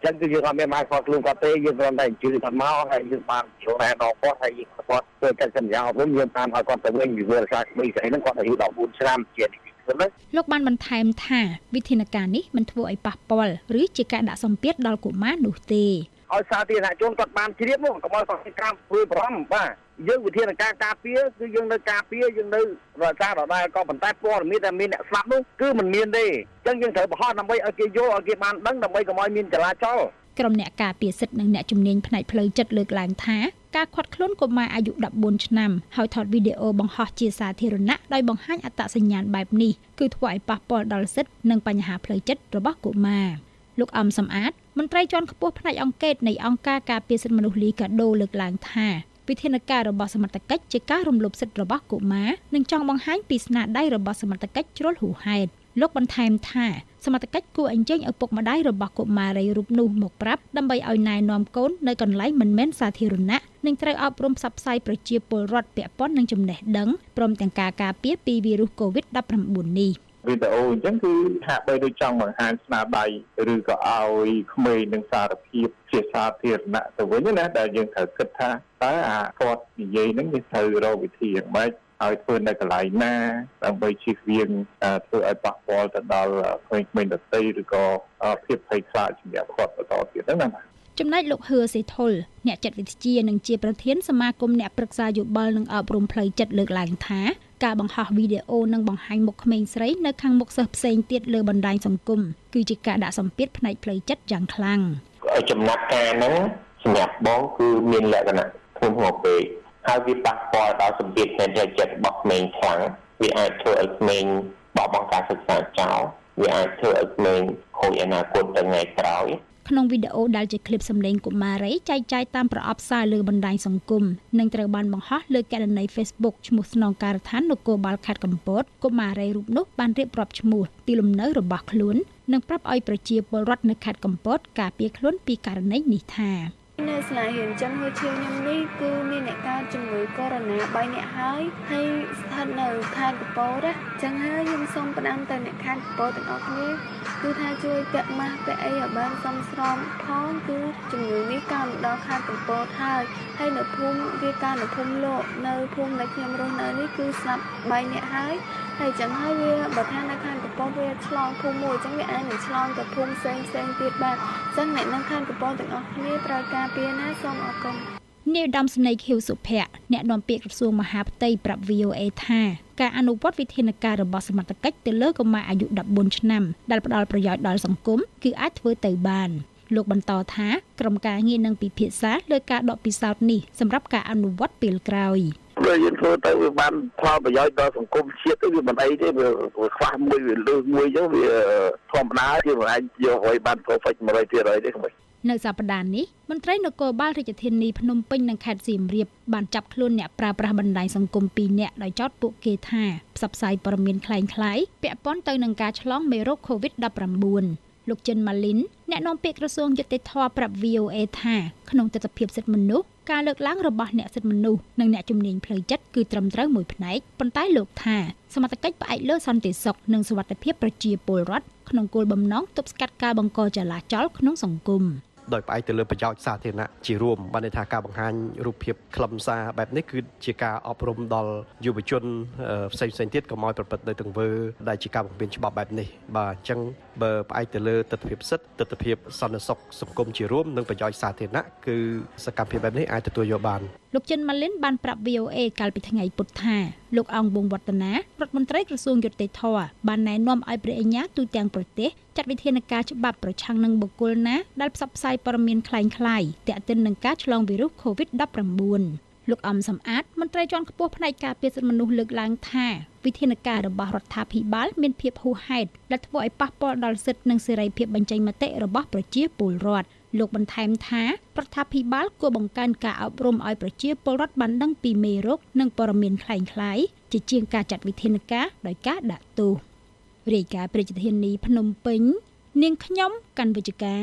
ចឹងគឺយើងអត់មានមកគាត់ខ្លួនគាត់ទេយើងគ្រាន់តែអញ្ជើញគាត់មកហើយយើងបានចូលណែដល់គាត់ហើយគាត់ធ្វើកិច្ចសន្យាអប់រំយើងតាមឲ្យគាត់ទៅវិញពីវិសាស្មីស្អីហ្នឹងគាត់អាយុ14ឆ្នាំជាលោកបានបន្ថែមថាវិធានការនេះមិនធ្វើឲ្យប៉ះពាល់ឬជាការដាក់សម្ពាធដល់កុមារនោះទេឲ្យសាធារណជនគាត់បានជ្រាបមកកុំឲ្យគាត់តាមព្រួយបារម្ភបាទយើងវិធានការការពារគឺយើងនៅការពារយើងនៅរក្សាដដែលក៏ប៉ុន្តែព័ត៌មានតែមានអ្នកស្លាប់នោះគឺមិនមានទេអញ្ចឹងយើងត្រូវបង្ហោះដើម្បីឲ្យគេយល់ឲ្យគេបានដឹងដើម្បីកុំឲ្យមានចលាចលក្រុមអ្នកការពារសិទ្ធិនិងអ្នកជំនាញផ្នែកផ្លូវចិត្តលើកឡើងថាការឃាត់ខ្លួនកុមារអាយុ14ឆ្នាំហើយថតវីដេអូបង្ហោះជាសាធារណៈដោយបង្ហាញអត្តសញ្ញាណបែបនេះគឺធ្វើឲ្យប៉ះពាល់ដល់សិទ្ធិនិងបញ្ហាផ្លូវចិត្តរបស់កុមារលោកអំសំអាតមន្ត្រីជាន់ខ្ពស់ផ្នែកអង្គការនៃអង្គការការពារសិទ្ធិមនុស្សលីកាដូលើកឡើងថាវិធានការរបស់សមត្ថកិច្ចជាការរំលោភសិទ្ធិរបស់កុមារនិងចង់បង្ហាញពីស្នាដៃរបស់សមត្ថកិច្ចជ្រុលហួសហេតុលោកបន្ថែមថាសមត្ថកិច្ចគួរអញ្ជើញឪពុកម្ដាយរបស់កុមារីរូបនោះមកប្រាប់ដើម្បីឲ្យណែនាំកូននៅកន្លែងមិនមែនសាធារណៈនិងត្រូវអប់រំផ្សព្វផ្សាយប្រជាពលរដ្ឋពាក់ព័ន្ធនឹងចំណេះដឹងព្រមទាំងការការពារពីវីរុស COVID-19 នេះវីដេអូអញ្ចឹងគឺហាក់បីដូចចង់បង្ហាញស្នាដៃឬក៏ឲ្យក្មេងនឹងសារភាពជាសាធារណៈទៅវិញណាដែលយើងត្រូវគិតថាតើអាគាត់និយាយហ្នឹងយើងត្រូវរកវិធីយ៉ាងម៉េចឲ្យធ្វើនៅកន្លែងណាដើម្បីជៀសវាងធ្វើឲ្យប៉ះពាល់ទៅដល់ក្មេងៗដទៃឬក៏ភាពភ័យខ្លាចសម្រាប់គាត់បន្តទៀតហ្នឹងណាចំណែកលោកហឿសេធុលអ្នកចិត្តវិទ្យានិងជាប្រធានសមាគមអ្នកប្រឹក្សាយោបល់និងអប់រំផ្លូវចិត្តលើកឡើងថាការបង្ហោះវីដេអូនិងបង្ហាញមុខក្មេងស្រីនៅខាងមុខសិស្សផ្សេងទៀតលើបណ្ដាញសង្គមគឺជាការដាក់សម្ពាធផ្នែកផ្លូវចិត្តយ៉ាងខ្លាំងចំណាត់ការហ្នឹងសម្រាប់បងគឺមានលក្ខណៈធ្ងន់ធ្ងរពេកហើយវាប៉ះពាល់ដល់សម្ពាធផ្នែកផ្លូវចិត្តរបស់ក្មេងខ្លាំងវាអាចធ្វើឲ្យក្មេងបោះបង់ការសិក្សាចោលវាអាចធ្វើឲ្យក្មេងខូចអនាគតទៅថ្ងៃក្រោយក្នុងវីដេអូដែលជាឃ្លីបសម្លេងកុមារីចែកចាយតាមប្រអប់សារលើបណ្ដាញសង្គមនិងត្រូវបានបង្ហោះលើគណនី Facebook ឈ្មោះស្នងការដ្ឋាននគរបាលខេត្តកំពតកុមារីរូបនោះបានរៀបរាប់ឈ្មោះទីលំនៅរបស់ខ្លួននិងប្រាប់ឲ្យប្រជាពលរដ្ឋនៅខេត្តកំពតការពារខ្លួនពីករណីនេះថានៅសាលារៀនចឹងហូជាខ្ញុំនេះគឺមានអ្នកកើតជំងឺកូវីដ 3 នាក់ហើយស្ថិតនៅខេត្តកំពតចឹងហើយខ្ញុំសូមផ្ដាំទៅអ្នកខេត្តកំពតទាំងអស់គ្នាគឺថាជួយពាក់ម៉ាស់ពាក់អីឲ្យបានសមស្របផងគឺជំងឺនេះកើតមកដល់ខេត្តកំពតហើយនៅភូមិវាកើតនៅភូមិលោកនៅភូមិដែលខ្ញុំរស់នៅនេះគឺស្លាប់3នាក់ហើយចឹងហើយវាបើថានៅខេត្តកំពតវាឆ្លងភូមិមួយចឹងវាអាចនឹងឆ្លងទៅភូមិផ្សេងទៀតបានចឹងអ្នកនៅខេត្តកំពតទាំងអស់គ្នាត្រូវការពារណាសូមអរគុណនាយឧត្តមសេនីយ៍ខៀវសុភ័ក្រអ្នកនាំពាក្យក្រសួងមហាផ្ទៃប្រាប់ VOA ថាការអនុវត្តវិធានការរបស់សមត្ថកិច្ចទៅលើកុមារអាយុ14ឆ្នាំដែលផ្ដល់ប្រយោជន៍ដល់សង្គមគឺអាចធ្វើទៅបានលោកបន្តថាក្រុមការងារនឹងពិភាក្សាលើការដកពិសោធន៍នេះសម្រាប់ការអនុវត្តពេលក្រោយព្រោះយើងធ្វើទៅវាបានផលប្រយោជន៍ដល់សង្គមជាតិទៅវាមិនអីទេវាខ្វះមួយវាលើសមួយចឹងវាធម្មតាជាមិនអាចយកឲ្យបាន perfect 100% ទេក្មេងនៅសប្តាហ៍នេះមន្ត្រីនគរបាលរាជធានីភ្នំពេញនិងខេត្តសៀមរាបបានចាប់ខ្លួនអ្នកប្រើប្រាស់បណ្ដាញសង្គម2នាក់ដោយចោទពួកគេថាផ្សព្វផ្សាយព័ត៌មានคล้ายៗពាក់ព័ន្ធទៅនឹងការឆ្លងមេរោគ COVID-19 លោកចិនម៉ាលីនអ្នកនាំពាក្យក្រសួងយុតិធម៌ប្រាប់ VOA ថាក្នុងទស្សនវិជ្ជាសិទ្ធិមនុស្សការលើកឡើងរបស់អ្នកសិទ្ធិមនុស្សនិងអ្នកជំនាញផ្លូវចិត្តគឺត្រឹមត្រូវមួយផ្នែកប៉ុន្តែលោកថាសមត្ថកិច្ចផ្អែកលើសន្តិសុខនិងសុវត្ថិភាពប្រជាពលរដ្ឋក្នុងគោលបំណងទប់ស្កាត់ការបង្កចលាចលក្នុងសង្គមដោយផ្អែកទៅលើប្រយោជន៍សាធារណៈជារួមបានន័យថាការបង្ហាញរូបភាពខ្លឹមសារបែបនេះគឺជាការអប់រំដល់យុវជនផ្សេងៗទៀតកុំឲ្យប្រព្រឹត្តនៅទង្វើដែលជាការបំពានច្បាប់បែបនេះបាទអញ្ចឹងបើផ្អែកទៅលើទស្សនវិជ្ជាសិទ្ធិទស្សនវិជ្ជាសន្តិសុខសង្គមជារួមនិងប្រយោជន៍សាធារណៈគឺសកម្មភាពបែបនេះអាចទទួលយកបានលោកចិនម៉ាលីនបានប្រាប់ VOA កាលពីថ្ងៃពុធថាលោកអង្គវង្សវឌ្ឍនារដ្ឋមន្ត្រីក្រសួងយុតិធម៌បានណែនាំឲ្យព្រះអញ្ញាទូទាំងប្រទេសចាត់វិធានការច្បាប់ប្រឆាំងនឹងបុគ្គលណាដែលផ្សព្វផ្សាយព័ត៌មានคล้ายៗទាក់ទិននឹងការឆ្លងវីរុស COVID-19 លោកអំសំអាតមន្ត្រីជាន់ខ្ពស់ផ្នែកការពារសិទ្ធិមនុស្សលើកឡើងថាវិធានការរបស់រដ្ឋាភិបាលមានភាពហួសហេតុដែលធ្វើឲ្យប៉ះពាល់ដល់សិទ្ធិនិងសេរីភាពបញ្ចេញមតិរបស់ប្រជាពលរដ្ឋលោកបន្ថែមថារដ្ឋាភិបាលគួរបង្កើនការអប់រំឲ្យប្រជាពលរដ្ឋបានដឹងពីមេរោគនិងព័ត៌មានคล้ายៗជាជាងការចាត់វិធានការដោយការដាក់ទោសរាយការណ៍ប្រជាធានីភ្នំពេញនាងខ្ញុំកាន់វិជ្ជការ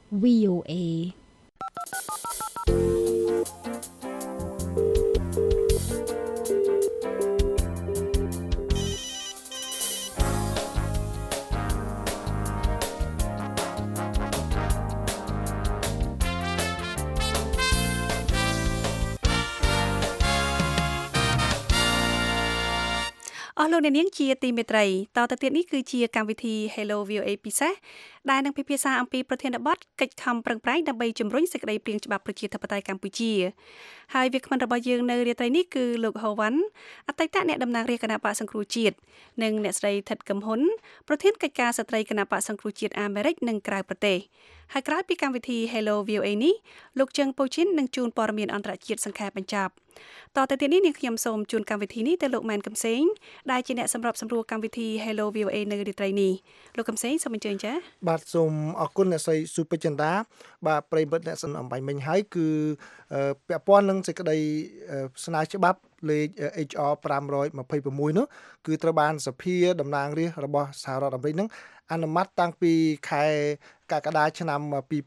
VOA អស់លោកអ្នកនាងជាទីមេត្រីតទៅទៀតនេះគឺជាកម្មវិធី Hello VOA ពិសេសដែលនឹងពិភាក្សាអំពីប្រធានបទកិច្ចខំប្រឹងប្រែងដើម្បីជំរុញសេចក្តីព្រាងច្បាប់ប្រជាធិបតេយ្យកម្ពុជាហើយវាគ្មិនរបស់យើងនៅរាត្រីនេះគឺលោកហូវ៉ាន់អតីតអ្នកតំណាងរាជគណៈបកសង្គ្រោះជាតិនិងអ្នកស្រីថិតកឹមហ៊ុនប្រធានកិច្ចការស្ត្រីគណៈបកសង្គ្រោះជាតិអាមេរិកនិងក្រៅប្រទេសហើយក្រោយពីកម្មវិធី Hello VOA នេះលោកជឹងពូជីននឹងជួនព័ត៌មានអន្តរជាតិសង្ខេបបញ្ចប់តទៅទៀតនេះនាងខ្ញុំសូមជូនកម្មវិធីនេះទៅលោកម៉ែនកំសែងដែលជាអ្នកសម្របសម្រួលកម្មវិធី Hello VOA នៅរាត្រីនេះលោកកំសែងសូមអញ្ជើញចា៎បាទសូមអរគុណអ្នកស្រីស៊ូពេជ្រចិន្តាបាទប្រិយមិត្តអ្នកសំអំបញ្ញមិញហើយគឺពាក់ព័ន្ធនឹងសេចក្តីស្នើច្បាប់លេខ HR 526នោះគឺត្រូវបានសភាតំណាងរាស្ត្ររបស់សហរដ្ឋអាមេរិកនឹងអនុម័តតាំងពីខែកក្កដាឆ្នាំ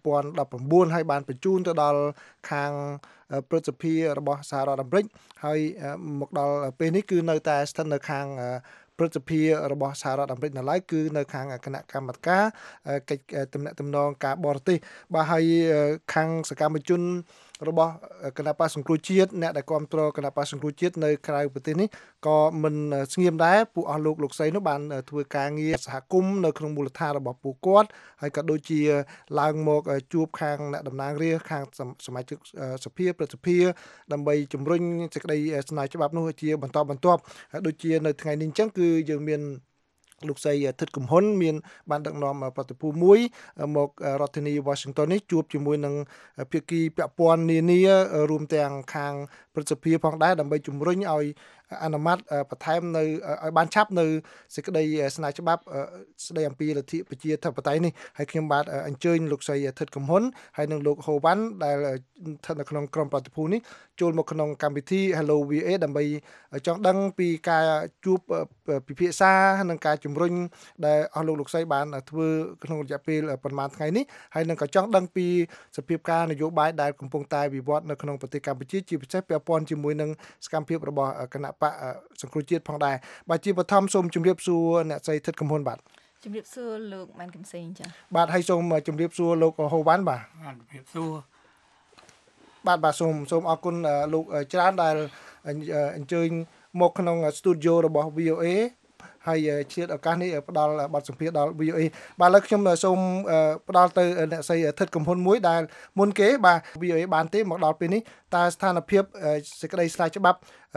2019ហើយបានបញ្ជូនទៅដល់ខាងព្រឹទ្ធសភារបស់សហរដ្ឋអាមេរិកហើយមកដល់ពេលនេះគឺនៅតែស្ថិតនៅខាងព្រឹទ្ធសភារបស់សហរដ្ឋអាមេរិកនៅឡើយគឺនៅខាងគណៈកម្មាធិការកិច្ចទំនាក់ទំនងការបរទេសបាទហើយខាងសកម្មជនរបស់គណៈបកសង្គ្រោះជាតិអ្នកដែលគ្រប់គ្រងគណៈបកសង្គ្រោះជាតិនៅក្រៅប្រទេសនេះក៏មិនស្ងៀមដែរពួកអស់លោកស្រីនោះបានធ្វើការងារសហគមន៍នៅក្នុងមូលដ្ឋានរបស់ពួកគាត់ហើយក៏ដូចជាឡើងមកជួបខាងអ្នកតំណាងរាស្ត្រខាងសមាជិកសភាព្រឹទ្ធសភាដើម្បីជំរុញសេចក្តីស្នើច្បាប់នោះជាបន្តបន្ទាប់ហើយដូចជានៅថ្ងៃនេះអញ្ចឹងគឺយើងមានលោកស្រីថិតកំហ៊ុនមានបានដឹកនាំប្រតិភូមួយមករដ្ឋធានី Washington នេះជួបជាមួយនឹងភាគីពាក់ព័ន្ធនានារួមទាំងខាងព្រឹទ្ធសភាផងដែរដើម្បីជំរុញឲ្យអនុម័តបន្ថែមនៅឲ្យបានឆាប់នៅសេចក្តីស្នើច្បាប់ស្តីអំពីលទ្ធិប្រជាធិបតេយ្យនេះហើយខ្ញុំបាទអញ្ជើញលោកស្រីថិតកំហ៊ុនហើយនិងលោកហូវ៉ាន់ដែលស្ថិតនៅក្នុងក្រុមប្រតិភូនេះចូលមកក្នុងកម្មវិធី Hello VA ដើម្បីចង់ដឹងពីការជួបពិភាក្សានិងការជំរុញដែលអស់លោកស្រីបានធ្វើក្នុងរយៈពេលប្រហែលថ្ងៃនេះហើយនឹងក៏ចង់ដឹងពីសភាពការនយោបាយដែលកំពុងតែវិវត្តនៅក្នុងប្រទេសកម្ពុជាជាពិសេសពាក់ព័ន្ធជាមួយនឹងសកម្មភាពរបស់គណៈបកសង្គ្រោះជាតិផងដែរបាទជាបឋមសូមជម្រាបសួរអ្នកស្រីថិតកំហ៊ុនបាទជម្រាបសួរលោកម៉ែនកំសែងចា៎បាទហើយសូមជម្រាបសួរលោកហូវ៉ាន់បាទជម្រាបសួរបាទសូមអរគុណលោកច្រើនដែលអញ្ជើញមកក្នុងស្ទូឌីយោរបស់ VOA ហើយឆ្លៀតឱកាសនេះផ្ដល់បទសម្ភាសន៍ដល់ VOA បាទឥឡូវខ្ញុំសូមផ្ដល់ទៅអ្នកស្រីថិតកំហ៊ុនមួយដែលមុនគេបាទ VOA បានទេមកដល់ពេលនេះតើស្ថានភាពសេចក្តីស្នើច្បាប់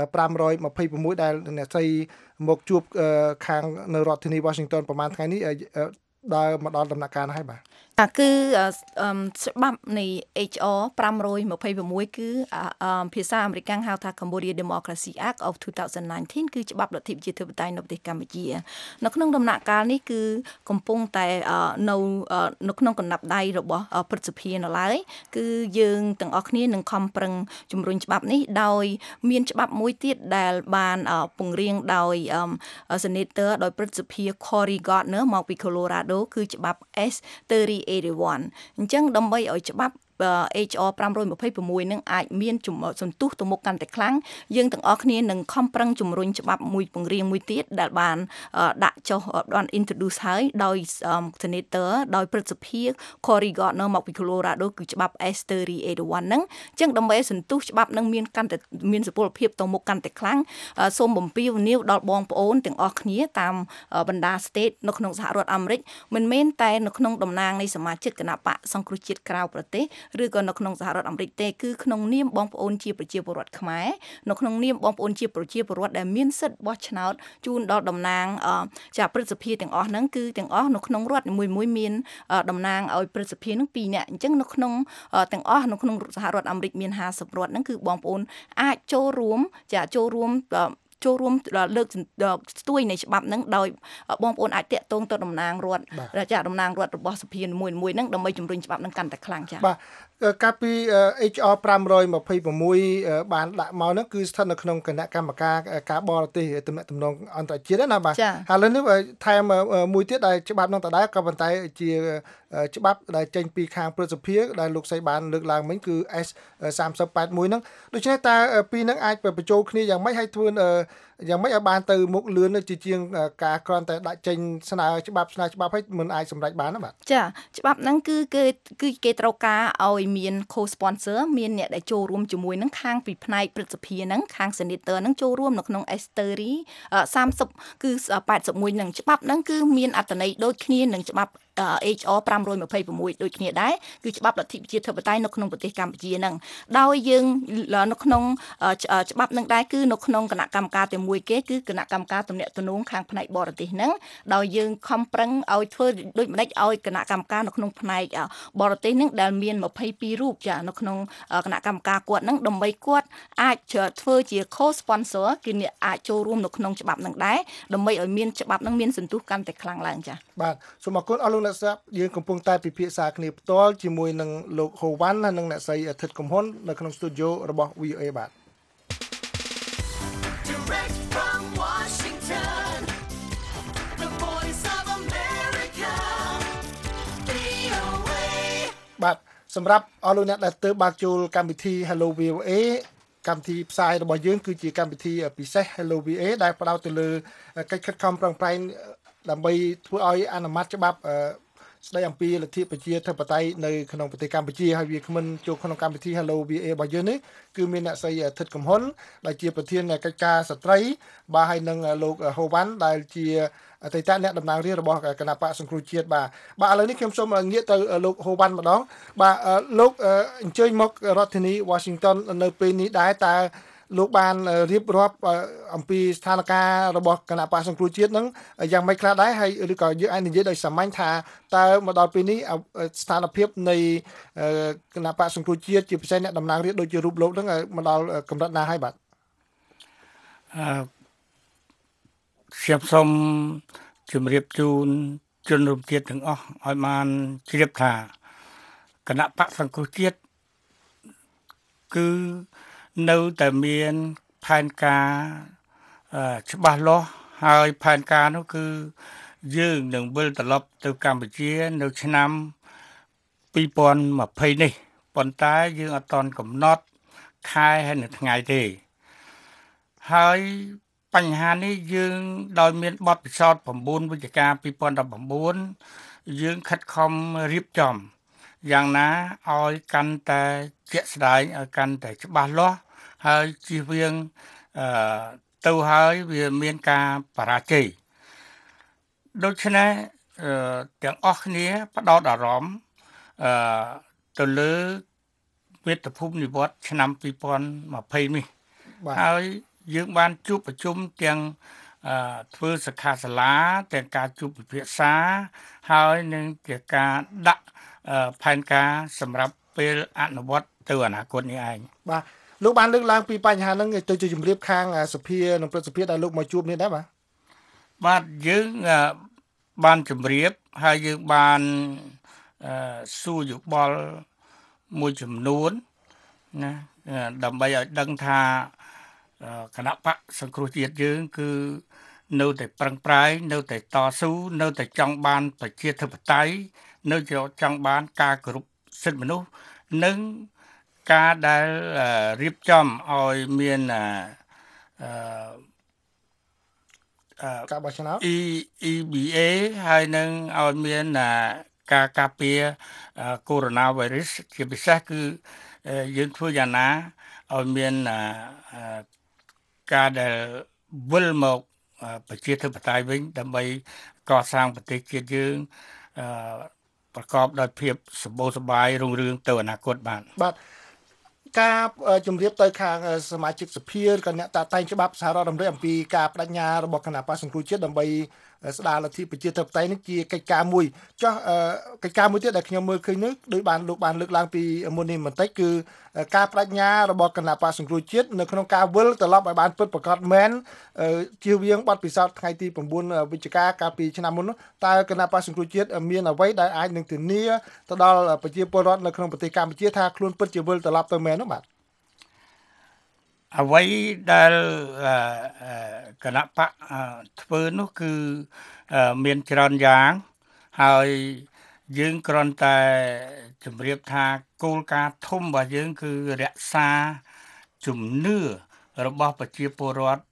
526ដែលអ្នកស្រីមកជួបខាងនៅរដ្ឋធានី Washington ប្រហែលថ្ងៃនេះដល់មកដល់ដំណាក់កាលហើយបាទគឺច្បាប់នៃ HR 526គឺភាសាអាមេរិកហៅថា Cambodia Democracy Act of 2019 គឺច្បាប់លទ្ធិប្រជាធិបតេយ្យនៅប្រទេសកម្ពុជានៅក្នុងដំណាក់កាលនេះគឺកំពុងតែនៅក្នុងកណ្ដាប់ដៃរបស់ព្រឹទ្ធសភានៅឡើយគឺយើងទាំងអស់គ្នានឹងខំប្រឹងជំរុញច្បាប់នេះដោយមានច្បាប់មួយទៀតដែលបានពង្រៀងដោយ Senator ដោយព្រឹទ្ធសភា Cory Gardner មកពី Colorado គឺច្បាប់ S3081 អញ្ចឹងដើម្បីឲ្យច្បាប់ HR 526នឹងអាចមានសន្ទុះទៅមុខកាន់តែខ្លាំងយើងទាំងអស់គ្នានឹងខំប្រឹងជំរុញច្បាប់មួយពង្រៀងមួយទៀតដែលបានដាក់ចុះបាន introduce ហើយដោយ Senator ដោយព្រឹទ្ធសភា Cory Gardner មកពី Colorado គឺច្បាប់ S3081 ហ្នឹងអញ្ចឹងដើម្បីសន្ទុះច្បាប់នឹងមានកាន់តែមានសុពលភាពទៅមុខកាន់តែខ្លាំងសូមបំពេញនាវដល់បងប្អូនទាំងអស់គ្នាតាមបណ្ដា state នៅក្នុងសហរដ្ឋអាមេរិកមិនមែនតែនៅក្នុងតំណាងនៃសមាជិកគណៈបកសង្គ្រោះជាតិក្រៅប្រទេសឬក៏នៅក្នុងសហរដ្ឋអាមេរិកទេគឺក្នុងនាមបងប្អូនជាប្រជាពលរដ្ឋខ្មែរនៅក្នុងនាមបងប្អូនជាប្រជាពលរដ្ឋដែលមានសិទ្ធិបោះឆ្នោតជូនដល់តំណាងចាព្រឹទ្ធសភាទាំងអស់ហ្នឹងគឺទាំងអស់នៅក្នុងរដ្ឋនីមួយៗមានតំណាងឲ្យព្រឹទ្ធសភានឹង2នាក់អញ្ចឹងនៅក្នុងទាំងអស់នៅក្នុងសហរដ្ឋអាមេរិកមាន50រដ្ឋហ្នឹងគឺបងប្អូនអាចចូលរួមលើកស្ទួយនៃច្បាប់ហ្នឹងដោយបងប្អូនអាចតាក់ទងទៅតំណាងរដ្ឋតំណាងរដ្ឋរបស់សភាមួយៗហ្នឹងដើម្បីជំរុញច្បាប់ហ្នឹងកាន់តែខ្លាំងចា៎បាទកាលពី HR 526បានដាក់មកហ្នឹងគឺស្ថិតនៅក្នុងគណៈកម្មការការបរទេសទំនាក់ទំនងអន្តរជាតិណាបាទហើយឥឡូវនេះថែមមួយទៀតដែលច្បាប់ហ្នឹងតដែរក៏ប៉ុន្តែជាច្បាប់ដែលចេញពីខាងព្រឹទ្ធសភាដែលលោកសីបានលើកឡើងមិញគឺ S3081 ហ្នឹងដូច្នេះតើពីរហ្នឹងអាចបញ្ចូលគ្នាយ៉ាងម៉េចឲ្យធ្វើយ៉ាងម៉េចឲ្យបានទៅមុខលឿនជាជាងការគ្រាន់តែដាក់ចេញស្នើច្បាប់ឲ្យមិនអាចសម្រេចបានណាបាទចាច្បាប់ហ្នឹងគឺគេត្រូវការឲ្យមាន co-sponsor មានអ្នកដែលចូលរួមជាមួយនឹងខាងពីផ្នែកព្រឹទ្ធសភាហ្នឹងខាង senator ហ្នឹងចូលរួមនៅក្នុង Estery 30គឺ81ហ្នឹងច្បាប់ហ្នឹងគឺមានអត្ថន័យដូចគ្នានឹងច្បាប់HR 526ដូចគ្នាដែរគឺច្បាប់លទ្ធិប្រជាធិបតេយ្យនៅក្នុងប្រទេសកម្ពុជាហ្នឹងដោយយើងនៅក្នុងច្បាប់ហ្នឹងដែរគឺនៅក្នុងគណៈកម្មការតែមួយគេគឺគណៈកម្មការទំនាក់ទំនងខាងផ្នែកបរទេសហ្នឹងដោយយើងខំប្រឹងឲ្យធ្វើដូចម្ដេចឲ្យគណៈកម្មការនៅក្នុងផ្នែកបរទេសហ្នឹងដែលមាន22រូបចានៅក្នុងគណៈកម្មការគាត់ហ្នឹងដើម្បីគាត់អាចធ្វើជា co-sponsor គឺអ្នកអាចចូលរួមនៅក្នុងច្បាប់ហ្នឹងដែរដើម្បីឲ្យមានច្បាប់ហ្នឹងមានសន្ទុះកាន់តែខ្លាំងឡើងចាបាទសូមអរគុណអស់លោកអ្នកស្ដាប់យើងកំពុងតែពិភាក្សាគ្នាផ្ទាល់ជាមួយនឹងលោកហូវ៉ាន់និងអ្នកស្រីអាទិត្យកំហ៊ុននៅក្នុងស្ទូឌីយោរបស់ VOA បាទ Direct from Washington, the voice of America, VOA. បាទសម្រាប់អស់លោកអ្នកដែលទើបបានចូលកម្មវិធី Hello VOA កម្មវិធីផ្សាយរបស់យើងគឺជាកម្មវិធីពិសេស Hello VOA ដែលផ្ដោតទៅលើកិច្ចខិតខំប្រឹងប្រែងដើម្បីធ្វើឲ្យអនុម័តច្បាប់ស្ដីអំពីលទ្ធិប្រជាធិបតេយ្យនៅក្នុងប្រទេសកម្ពុជាហើយវាគ្មិនចូលក្នុងកម្មវិធី Hello VA របស់យើងនេះគឺមានអ្នកស្រីអាទិត្យកំហ៊ុនដែលជាប្រធានកិច្ចការស្ត្រីបាទហើយនឹងលោកហូវ៉ាន់ដែលជាអតីតអ្នកតំណាងរាស្ត្ររបស់គណៈបកសង្គ្រោះជាតិបាទឥឡូវនេះខ្ញុំសូមងាកទៅលោកហូវ៉ាន់ម្ដងបាទលោកអញ្ជើញមករដ្ឋធានី Washington នៅពេលនេះដែរតើលោកបានរៀបរាប់អំពីស្ថានភាពរបស់គណៈបកសង្គ្រោះជាតិនឹងយ៉ាងម៉េចខ្លះដែរហើយឬក៏យើងអាចនិយាយដោយសាមញ្ញថាតើមកដល់ពេលនេះស្ថានភាពនៃគណៈបកសង្គ្រោះជាតិជាពិសេសអ្នកតំណាងរាស្ត្រដូចជារូបលោកនឹងមកដល់កម្រិតណាហើយបាទខ្ញុំសូមជម្រាបជូនជនរួមជាតិទាំងអស់ឲ្យបានជ្រាបថាគណៈបកសង្គ្រោះជាតិគឺនៅតែមានផែនការច្បាស់លាស់ហើយផែនការនោះគឺយើងនឹងវិលត្រឡប់ទៅកម្ពុជានៅឆ្នាំ2020នេះប៉ុន្តែយើងអត់ទាន់កំណត់ខែហើយនឹងថ្ងៃទេហើយបញ្ហានេះយើងដោយមានបទពិសោធន៍9វិច្ឆិកា2019យើងខិតខំរៀបចំយ៉ាងណាឲ្យកាន់តែជាក់ស្ដែងឲ្យកាន់តែច្បាស់លាស់ហើយជៀសវាងទៅហើយវាមានការបរាជ័យដូច្នេះទាំងអស់គ្នាផ្ដោតអារម្មណ៍ទៅលើមាតុភូមិនិវត្តន៍ឆ្នាំ2020នេះហើយយើងបានជួបប្រជុំទាំងធ្វើសិក្ខាសាលាទាំងការជួបពិភាក្សាហើយនឹងជាការដាក់ផែនការសម្រាប់ពេលអនុវត្តទៅអនាគតនេះឯងបាទលោកបានលើកឡើងពីបញ្ហាហ្នឹងទៅជាជំរាបខាងសភានិងព្រឹទ្ធសភាដែលលោកមកជួបនេះដែរបាទយើងបានជំរាបហើយយើងបានសួរយោបល់មួយចំនួនណាដើម្បីឲ្យដឹងថាគណៈបកសង្គ្រោះជាតិយើងគឺនៅតែប្រឹងប្រែងនៅតែតស៊ូនៅតែចង់បានប្រជាធិបតេយ្យនៅចង់បានការគោរពសិទ្ធិមនុស្សនិងការដែលរៀបចំឲ្យមានការបោះឆ្នោត EBA ហើយនឹងឲ្យមានការការពារកូវីដ -19 ជាពិសេសគឺយើងធ្វើយ៉ាងណាឲ្យមានការដែលវិលមកប្រជាធិបតេយ្យវិញដើម្បីកសាងប្រទេសជាតិយើងប្រកបដោយភាពសម្បូរសប្បាយរុងរឿងទៅអនាគតបាទការជំរាបទៅខាងសមាជិកសភាក៏អ្នកតាតែងច្បាប់សហរដ្ឋអាមេរិកអំពីការបដិញ្ញារបស់គណៈបក្សសង្គ្រោះជាតិដើម្បីស្ដារលទ្ធិប្រជាធិបតេយ្យនេះជាកិច្ចការមួយចុះកិច្ចការមួយទៀតដែលខ្ញុំមើលឃើញនោះដោយបានលោកបានលើកឡើងពីមុននេះបន្តិចគឺការបដិញ្ញារបស់គណៈបក្សសង្គ្រោះជាតិនៅក្នុងការវិលត្រឡប់ឲ្យបានពិតប្រាកដមែនជៀសវាងបទពិសោធន៍ថ្ងៃទី9វិច្ឆិកាកាលពីឆ្នាំមុននោះតើគណៈបក្សសង្គ្រោះជាតិមានអ្វីដែលអាចនឹងធានាទៅដល់ប្រជាពលរដ្ឋនៅក្នុងប្រទេសកម្ពុជាថាខ្លួនពិតជាវិលត្រឡប់ទៅមែននោះបាទអ្វីដែលគណៈបកធ្វើនោះគឺមានច្រើនយ៉ាងហើយយើងគ្រាន់តែជម្រាបថាគោលការណ៍ធំរបស់យើងគឺរក្សាជំនឿរបស់ប្រជាពលរដ្ឋ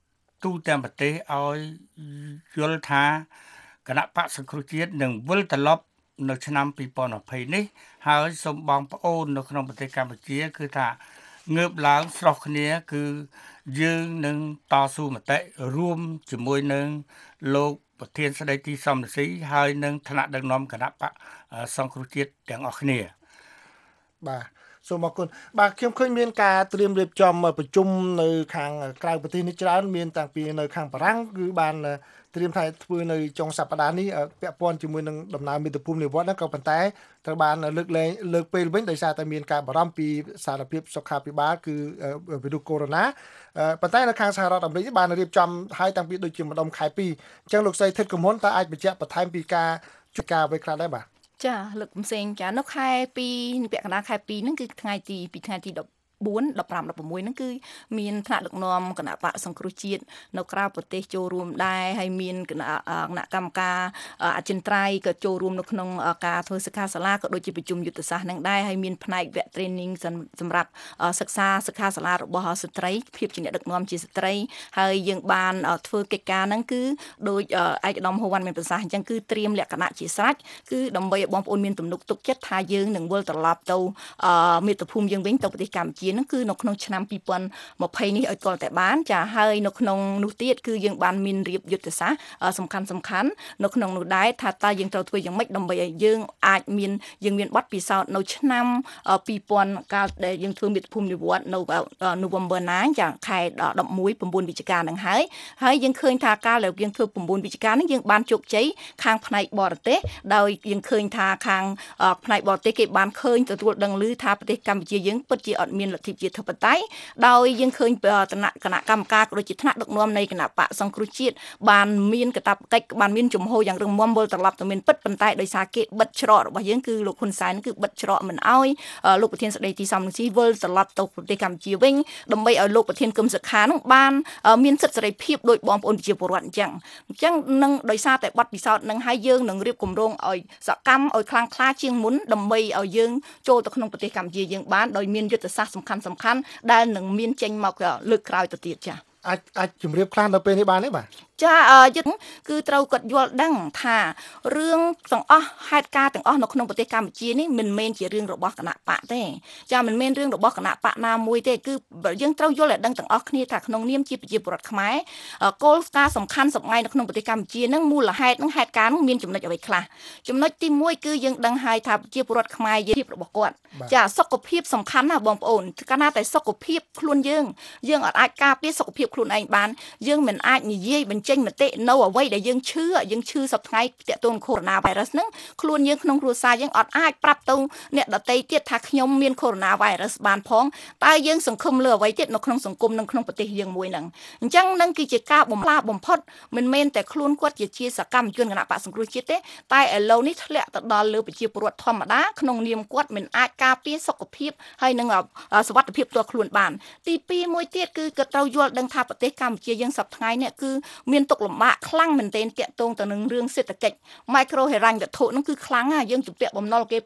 ទូទាំងប្រទេសឲ្យយល់ថាគណៈបក្សសង្គ្រោះជាតិនឹងវិលត្រឡប់នៅឆ្នាំ2020នេះហើយសូមបងប្អូននៅក្នុងប្រទេសកម្ពុជាគឺថាងើបឡើងស្រោះគ្នាគឺយើងនឹងតស៊ូមតិរួមជាមួយនឹងលោកប្រធានស្ដីទីសំរងស៊ីហើយនឹងថ្នាក់ដឹកនាំគណៈបក្សសង្គ្រោះជាតិទាំងអស់គ្នាបាទសូមអរគុណបាទខ្ញុំឃើញមានការត្រៀមរៀបចំប្រជុំនៅខាងក្រៅប្រទេសនេះច្រើនមានតាំងពីនៅខាងបារាំងគឺបានត្រៀមថាធ្វើនៅចុងសប្តាហ៍នេះពាក់ព័ន្ធជាមួយនឹងដំណើរមាតុភូមិនិវត្តន៍ហ្នឹងក៏ប៉ុន្តែត្រូវបានលើកពេលវិញដោយសារតែមានការបារម្ភពីសារភាពសុខាភិបាលគឺវីរុសកូវីដ -19 ប៉ុន្តែនៅខាងសហរដ្ឋអាមេរិកបានរៀបចំឲ្យតាំងពីដូចជាម្ដុំខែ2អញ្ចឹងលោកស្រីថិតកមុនតើអាចបញ្ជាក់បន្ថែមពីការជួយការអ្វីខ្លះដែរបាទចាលោកកំសែងចានៅខែ2ពាក់កណ្ដាលខែ2ហ្នឹងគឺថ្ងៃទី14 15 16ហ្នឹងគឺមានថ្នាក់ដឹកនាំគណៈបក្សសង្គ្រោះជាតិនៅក្រៅប្រទេសចូលរួមដែរហើយមានគណៈកម្មការអចិន្ត្រៃយ៍ក៏ចូលរួមនៅក្នុងការធ្វើសិក្ខាសាលាក៏ដូចជាប្រជុំយុទ្ធសាស្ត្រនឹងដែរហើយមានផ្នែកវគ្គ training សម្រាប់សិក្សាសិក្ខាសាលារបស់ស្ត្រីភាពជាអ្នកដឹកនាំជាស្ត្រីហើយយើងបានធ្វើកិច្ចការហ្នឹងគឺដោយឯកឧត្តមហូវ៉ាន់មានប្រសាសន៍អញ្ចឹងគឺត្រៀមលក្ខណៈជាស្រេចគឺដើម្បីឲ្យបងប្អូនមានទំនុកទុកចិត្តថាយើងនឹងវិលត្រឡប់ទៅមាតុភូមិយើងវិញទៅប្រទេសកម្ពុជានឹងគឺនៅក្នុងឆ្នាំ2020នេះឲ្យទាល់តែបានចាហើយនៅក្នុងនោះទៀតគឺយើងបានមានរៀបយុទ្ធសាស្ត្រសំខាន់នៅក្នុងនោះដែរថាតើយើងត្រូវធ្វើយ៉ាងម៉េចដើម្បីឲ្យយើងអាចមានបទពិសោធន៍នៅឆ្នាំ2000កាលដែលយើងធ្វើមាតុភូមិនិវត្តន៍នៅ November 9ចាខែ11 9វិច្ឆិកានឹងហើយយើងឃើញថាកាលដែលយើងធ្វើ9វិច្ឆិកានេះយើងបានជោគជ័យខាងផ្នែកបរទេសដោយយើងឃើញថាខាងផ្នែកបរទេសគេបានឃើញទទួលដឹងឮថាប្រទេសកម្ពុជាយើងពិតជាអត់មានលទ្ធិប្រជាធិបតេយ្យដោយយើងឃើញគណៈកម្មការក៏ដូចជាថ្នាក់ដឹកនាំនៃគណៈបក្សសង្គ្រោះជាតិបានមានកាតព្វកិច្ចបានមានជំហរយ៉ាងរឹងមាំវិលត្រឡប់ទៅមានពិតប៉ុន្តែដោយសារគេបិទច្រករបស់យើងគឺលោកហ៊ុនសែនគឺបិទច្រកមិនអោយលោកប្រធានស្ដីទីសំរងស៊ីវិលត្រឡប់ទៅប្រទេសកម្ពុជាវិញដើម្បីឲ្យលោកប្រធានគឹមសុខានឹងបានមានសិទ្ធិសេរីភាពដោយបងប្អូនប្រជាពលរដ្ឋអញ្ចឹងនឹងដោយសារតែបទពិសោធន៍នឹងហើយយើងនឹងរៀបគម្រោងឲ្យសកម្មឲ្យខ្លាំងក្លាជាងមុនដើម្បីឲ្យយើងចូលទៅក្នុងប្រទេសកម្ពុជាយើងបានដោយមានយុទ្ធសាស្ត្រសំខាន់ដែលនឹងមានចេញមកលើកក្រោយទៅទៀតចា៎អាចជម្រាបខ្លះនៅពេលនេះបានទេបាទចាគឺត្រូវគាត់យល់ដឹងថារឿងទាំងអស់ហេតុការណ៍ទាំងអស់នៅក្នុងប្រទេសកម្ពុជានេះមិនមែនជារឿងរបស់គណៈបកទេចាមិនមែនរឿងរបស់គណៈបកណាមួយទេគឺយើងត្រូវយល់ឲ្យដឹងទាំងអស់គ្នាថាក្នុងនាមជាប្រជាពលរដ្ឋខ្មែរគោលការណ៍សំខាន់សម្ងាយនៅក្នុងប្រទេសកម្ពុជានឹងមូលហេតុនឹងហេតុការណ៍នឹងមានចំណុចអ្វីខ្លះចំណុចទី1គឺយើងដឹងហើយថាប្រជាពលរដ្ឋខ្មែរយើងរបស់គាត់ចាសុខភាពសំខាន់ណាស់បងប្អូនកាលណាតែសុខភាពខ្លួនយើងអត់អាចការពារសុខភាពខ្លួនឯងបានយើងមិនអាចនិយាយចេញមតិនៅអ្វីដែលយើងឈឺសប្តាហ៍ថ្ងៃតាក់ទងកូវីដ -19 ហ្នឹងខ្លួនយើងក្នុងគ្រួសារយើងអត់អាចប្រាប់ទៅអ្នកដទៃទៀតថាខ្ញុំមានកូវីដ -19 បានផងតែយើងសង្ឃឹមលើអ្វីទៀតនៅក្នុងសង្គមនិងក្នុងប្រទេសយើងមួយហ្នឹងអញ្ចឹងនឹងគឺជាការបំផ្លាញបំផុតមិនមែនតែខ្លួនគាត់ជាសកម្មជនគណៈបក្សសង្គ្រោះជាតិទេតែឥឡូវនេះធ្លាក់ទៅដល់លើប្រជាពលរដ្ឋធម្មតាក្នុងនាមគាត់មិនអាចការពារសុខភាពហើយនិងសុវត្ថិភាពផ្ទាល់ខ្លួនបានទី2មួយទៀតគឺក៏ត្រូវយល់ដឹងថាប្រទេសកម្ពុជាយើងសប្តាហ៍ថ្ងៃនេះគឺមានទុកលំបាកខ្លាំងមែនទែនតាក់ទងទៅនឹងរឿងសេដ្ឋកិច្ច micro ហិរញ្ញវត្ថុហ្នឹងគឺខ្លាំងណាស់យើងជំពាក់បំណុលគេ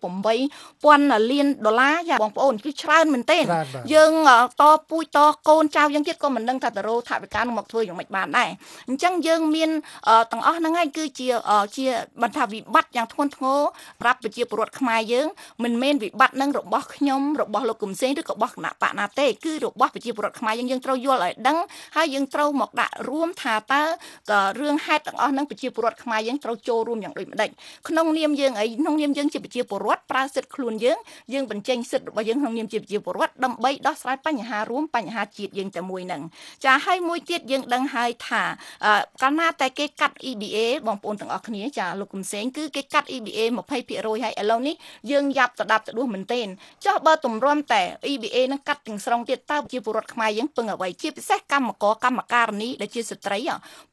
$8,000 លានចាបងប្អូនគឺច្រើនមែនទែនយើងតពូជតកូនចៅយើងទៀតក៏មិនដឹងថាតរោថវិកានឹងមកធ្វើយ៉ាងម៉េចបានដែរអញ្ចឹងយើងមានទាំងអស់ហ្នឹងហើយគឺជាបន្ថាវិបត្តិយ៉ាងធ្ងន់ធ្ងរប្រាប់ប្រជាពលរដ្ឋខ្មែរយើងមិនមែនវិបត្តិនឹងរបស់ខ្ញុំរបស់លោកកឹមសេងឬក៏របស់គណៈបកណាទេគឺរបស់ប្រជាពលរដ្ឋខ្មែរយើងត្រូវយល់ឲ្យដឹងហើយយើងត្រូវមកដាក់រួមថាតើរឿងហេតុទាំងអស់ហ្នឹងប្រជាពលរដ្ឋខ្មែរយើងត្រូវចូលរួមយ៉ាងដូចម្ដេចក្នុងនាមយើងក្នុងនាមយើងជាប្រជាពលរដ្ឋប្រើសិទ្ធិខ្លួនយើងបញ្ចេញសិទ្ធិរបស់យើងក្នុងនាមជាប្រជាពលរដ្ឋដើម្បីដោះស្រាយបញ្ហារួមបញ្ហាជាតិយើងតែមួយហ្នឹងចាហើយមួយទៀតយើងដឹងហើយថាកាលណាតែគេកាត់ EBA បងប្អូនទាំងអស់គ្នាចាលោកកឹមសេងគឺគេកាត់ EBA 20% ហើយឥឡូវនេះយើងយ៉ាប់ទៅដាប់ទៅដួសមែនទែនចុះបើទម្រាំតែ EBA នឹងកាត់ទាំងស្រុងទៀតតើប្រជាពលរដ្ឋខ្មែរយើងពឹងអ្វីជាពិសេសកម្មករកម្មការិនីដែលជាស្ត្រី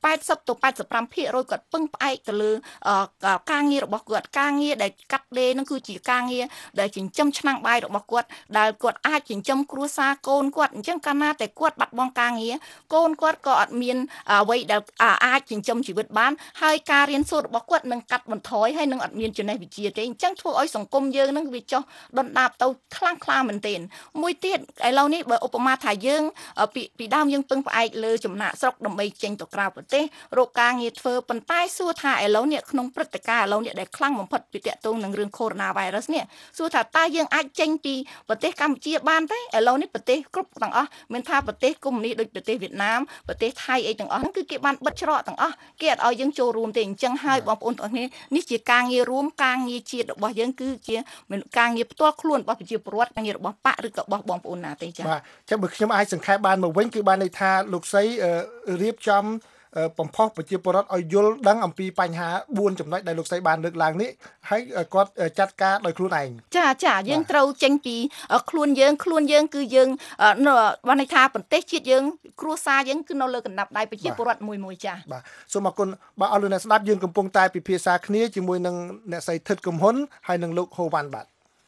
80ទៅ 85% គាត់ពឹងផ្អែកទៅលើការងាររបស់គាត់ការងារដែលកាត់ដេរហ្នឹងគឺជាការងារដែលចិញ្ចឹមឆ្នាំងបាយរបស់គាត់ដែលគាត់អាចចិញ្ចឹមគ្រួសារកូនគាត់អញ្ចឹងកាលណាតែគាត់បាត់បង់ការងារកូនគាត់ក៏អត់មានអ្វីដែលអាចចិញ្ចឹមជីវិតបានហើយការរៀនសូត្ររបស់គាត់នឹងកាត់បន្ថយហើយនឹងអត់មានចំណេះវិជ្ជាទេអញ្ចឹងធ្វើឲ្យសង្គមយើងនឹងវាចុះដុនដាបទៅខ្លាំងក្លាមែនទែនមួយទៀតឥឡូវនេះបើឧបមាថាយើងពីដើមយើងពឹងផ្អែកលើចំណាក់ស្រុកដើម្បីចេញទៅក្រៅប្រទេសរកការងារធ្វើប៉ុន្តែសួរថាឥឡូវនេះក្នុងព្រឹត្តិការណ៍ឥឡូវនេះដែលខ្លាំងបំផុតពីតាក់ទងនឹងរឿង Coronavirus នេះសួរថាតើយើងអាចចេញពីប្រទេសកម្ពុជាបានទេឥឡូវនេះប្រទេសគ្រប់ទាំងអស់មានថាប្រទេសកុម្មុយនីសដូចប្រទេសវៀតណាមប្រទេសថៃអីទាំងអស់ហ្នឹងគឺគេបានបិទច្រកទាំងអស់គេអត់ឲ្យយើងចូលរួមទេអញ្ចឹងហើយបងប្អូនទាំងអស់គ្នានេះជាការងាររួមការងារជាតិរបស់យើងគឺជាការងារផ្ទាល់ខ្លួនរបស់ប្រជាពលរដ្ឋការងាររបស់បកឬក៏របស់បងប្អូនណាទេចា៎បាទចាំបើខ្ញុំអាចសង្ខេបបានមកវិញគឺបានន័យថាលោកស្រីរៀបចំបំផុសប្រជាពលរដ្ឋឲ្យយល់ដឹងអំពីបញ្ហា4ចំណុចដែលលោកស្រីបានលើកឡើងនេះហើយគាត់ចាត់ការដោយខ្លួនឯងចាយើងត្រូវចេញពីខ្លួនយើងគឺយើងបានន័យថាប្រទេសជាតិយើងគ្រួសារយើងគឺនៅលើកណ្ដាប់ដៃប្រជាពលរដ្ឋមួយចាបាទសូមអរគុណបាទអរលោកអ្នកស្ដាប់យើងកំពុងតែពិភាក្សាគ្នាជាមួយនឹងអ្នកស្រីថិតកំហ៊ុនហើយនឹងលោកហូវ៉ាន់បាទ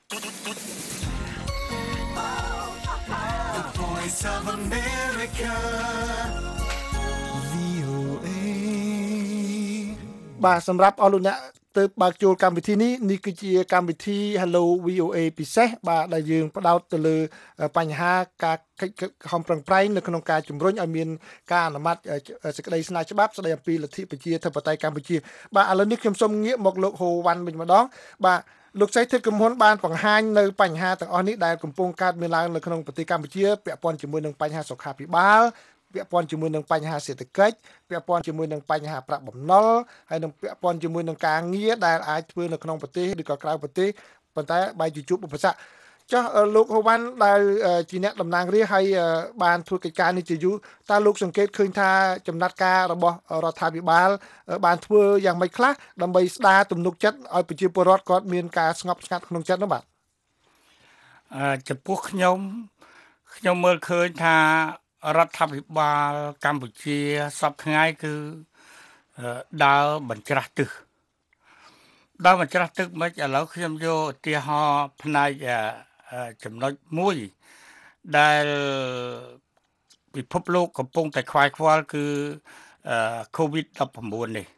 The Voice of America បាទសម្រាប់អស់លោកអ្នកទើបបើកចូលកម្មវិធីនេះគឺជាកម្មវិធី Hello VOA ពិសេសបាទដែលយើងផ្ដោតទៅលើបញ្ហាការកិច្ចខំប្រឹងប្រែងនៅក្នុងការជំរុញឲ្យមានការអនុម័តសេចក្តីស្នើច្បាប់ស្តីអំពីលទ្ធិប្រជាធិបតេយ្យកម្ពុជាបាទឥឡូវនេះខ្ញុំសូមងាកមកលោកហូវ៉ាន់វិញម្ដងបាទលោកស្រីថិតកំហ៊ុនបានបង្ហាញនៅបញ្ហាទាំងអស់នេះដែលកំពុងកើតមានឡើងនៅក្នុងប្រទេសកម្ពុជាពាក់ព័ន្ធជាមួយនឹងបញ្ហាសុខាភិបាលពាក់ព័ន្ធជាមួយនឹងបញ្ហាសេដ្ឋកិច្ចពាក់ព័ន្ធជាមួយនឹងបញ្ហាប្រាក់បំណុលហើយនឹងពាក់ព័ន្ធជាមួយនឹងការងារដែលអាចធ្វើនៅក្នុងប្រទេសឬក៏ក្រៅប្រទេសប៉ុន្តែបែរជាជួបឧបសគ្គចុះលោកហូវ៉ាន់ដែលជាអ្នកតំណាងរាស្ត្រហើយបានធ្វើកិច្ចការនេះជាយូរតើលោកសង្កេតឃើញថាចំណាត់ការរបស់រដ្ឋាភិបាលបានធ្វើយ៉ាងម៉េចខ្លះដើម្បីស្ដារទំនុកចិត្តឲ្យប្រជាពលរដ្ឋគាត់មានការស្ងប់ស្ងាត់ក្នុងចិត្តនោះបាទចំពោះខ្ញុំមើលឃើញថារដ្ឋាភិបាលកម្ពុជាសពថ្ងៃគឺដើរបញ្ច្រាស់ទឹកមិនឥឡូវខ្ញុំយកឧទាហរណ៍ផ្នែកចំណុចមួយដែលពិភពលោកកំពុងតែខ្វាយខ្វល់គឺ COVID-19 នេះ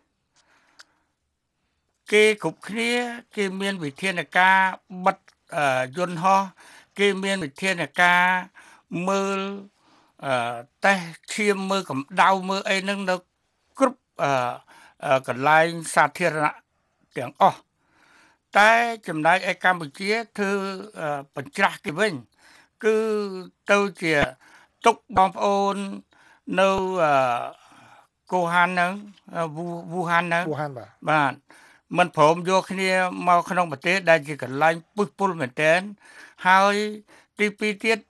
គេគ្រប់គ្នាគេមានវិធានការបិទយន្តហោះគេមានវិធានការមើលតេស្តឈាមមើលកម្ដៅមើលអីហ្នឹងនៅគ្រប់កន្លែងសាធារណៈទាំងអស់តែចំណែកឯកម្ពុជាធ្វើបញ្ច្រាស់គេវិញគឺទៅជាទុកបងប្អូននៅកូហានហ្នឹងវូហានហ្នឹងបាទមិនព្រមយកគ្នាមកក្នុងប្រទេសដែលជាកន្លែងពុះពុលមែនទែនហើយទី2ទៀត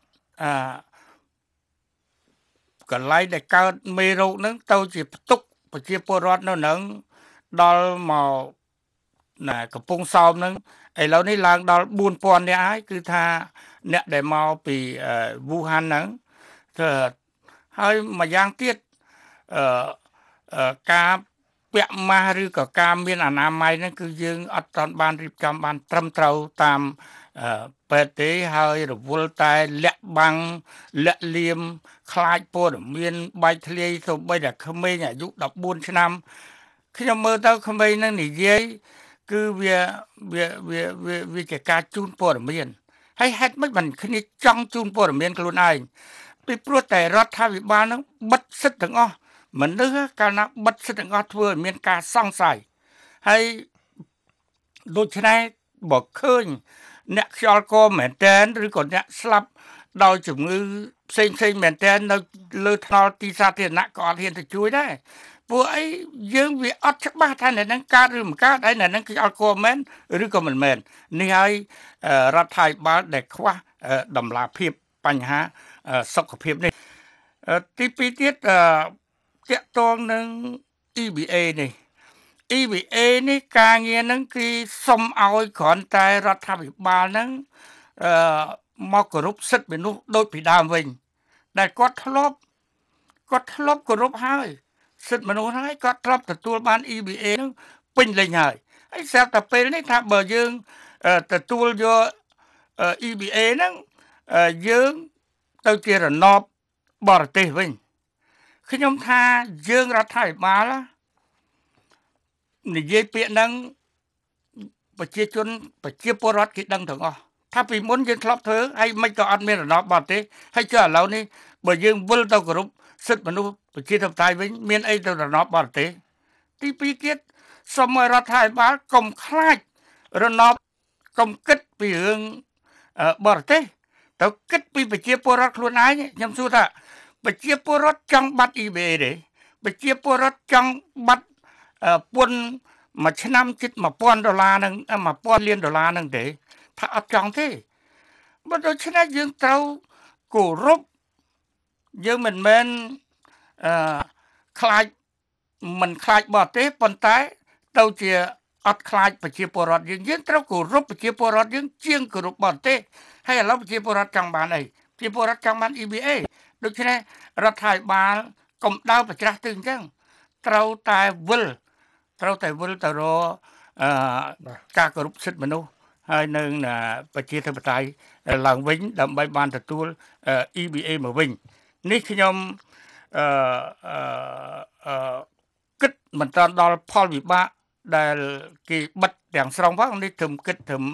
កន្លែងដែលកើតមេរោគហ្នឹងទៅជាផ្ទុកប្រជាពលរដ្ឋនៅហ្នឹងដល់មកកំពង់សោមហ្នឹងឥឡូវនេះឡើងដល់ 4000 នាក់ហើយគឺថាអ្នកដែលមកពីវូហានហ្នឹងហើយមួយយ៉ាងទៀតការពាក់ម៉ាស់ឬក៏ការមានអនាម័យហ្នឹងគឺយើងអត់ទាន់បានរៀបចំបានត្រឹមត្រូវតាមពេទ្យទេហើយរវល់តែលាក់បាំងលាក់លៀមខ្លាចព័ត៌មានបែកធ្លាយទៅបីតែក្មេងអាយុ14ឆ្នាំខ្ញុំមើលទៅក្មេងហ្នឹងនិយាយគឺវាជាការជូនព័ត៌មានហើយហេតុម៉េចមិនគ្នាចង់ជូនព័ត៌មានខ្លួនឯងពីព្រោះតែរដ្ឋាភិបាលហ្នឹងបិទសិទ្ធិទាំងអស់មនុស្សកាលណាបិទសិទ្ធិទាំងអស់ធ្វើឲ្យមានការសង្ស័យហើយដូច្នេះបើឃើញអ្នកខ្យល់កមែនតែនឬក៏អ្នកស្លាប់ដោយជំងឺផ្សេងមែនតែននៅលើថ្នល់ទីសាធារណៈក៏អត់ហ៊ានទៅជួយដែរពួកអីយើងវាអត់ច្បាស់ថាអ្នកហ្នឹងកើតឬមិនកើតហើយអ្នកហ្នឹងខ្យល់កមែនឬក៏មិនមែននេះហើយរដ្ឋាភិបាលដែលខ្វះតម្លាភាពបញ្ហាសុខភាពនេះទី2ទៀតតាក់ទងនឹង EBA នេះការងារហ្នឹងគឺសុំឲ្យគ្រាន់តែរដ្ឋាភិបាលហ្នឹងមកគោរពសិទ្ធិមនុស្សដូចពីដើមវិញដែលគាត់ធ្លាប់គោរពហើយសិទ្ធិមនុស្សហ្នឹងគាត់ធ្លាប់ទទួលបាន EBA ហ្នឹងពេញលេញហើយស្រាប់តែពេលនេះថាបើយើងទទួលយក EBA ហ្នឹងយើងទៅជារណបបរទេសវិញខ្ញុំថាយើងរដ្ឋាភិបាលនិយាយពាក្យហ្នឹងប្រជាពលរដ្ឋគេដឹងទាំងអស់ថាពីមុនយើងធ្លាប់ធ្វើហើយមិនក៏អត់មានរណបបរទេសហើយចុះឥឡូវនេះបើយើងវិលទៅគោរពសិទ្ធិមនុស្សប្រជាធិបតេយ្យវិញមានអីទៅរណបបរទេសទី2ទៀតសូមឲ្យរដ្ឋាភិបាលកុំខ្លាចរណបកុំគិតពីរឿងបរទេសទៅគិតពីប្រជាពលរដ្ឋខ្លួនឯងខ្ញុំសួរថាប្រជាពលរដ្ឋចង់បាត់ EBA ទេប្រជាពលរដ្ឋចង់បាត់ពន្ធមួយឆ្នាំជិត$1000ហ្នឹង$1000 លានហ្នឹងទេថាអត់ចង់ទេបើដូច្នេះយើងត្រូវគោរពយើងមិនមែនខ្លាចមិនខ្លាចបរទេសប៉ុន្តែទៅជាអត់ខ្លាចប្រជាពលរដ្ឋយើងត្រូវគោរពប្រជាពលរដ្ឋយើងជាងគោរពបរទេសហើយឥឡូវប្រជាពលរដ្ឋចង់បានអីប្រជាពលរដ្ឋចង់បាន EBA ដូច្នេះរដ្ឋាភិបាលកុំដើរប្រច្រាស់ទៅអញ្ចឹងត្រូវតែវិលទៅរកការគោរពសិទ្ធិមនុស្សហើយនឹងប្រជាធិបតេយ្យឡើងវិញដើម្បីបានទទួល EBA មកវិញនេះខ្ញុំគិតមិនតាន់ដល់ផលវិបាកដែលគេបិទទាំងស្រុងផងនេះត្រឹមគិតត្រឹម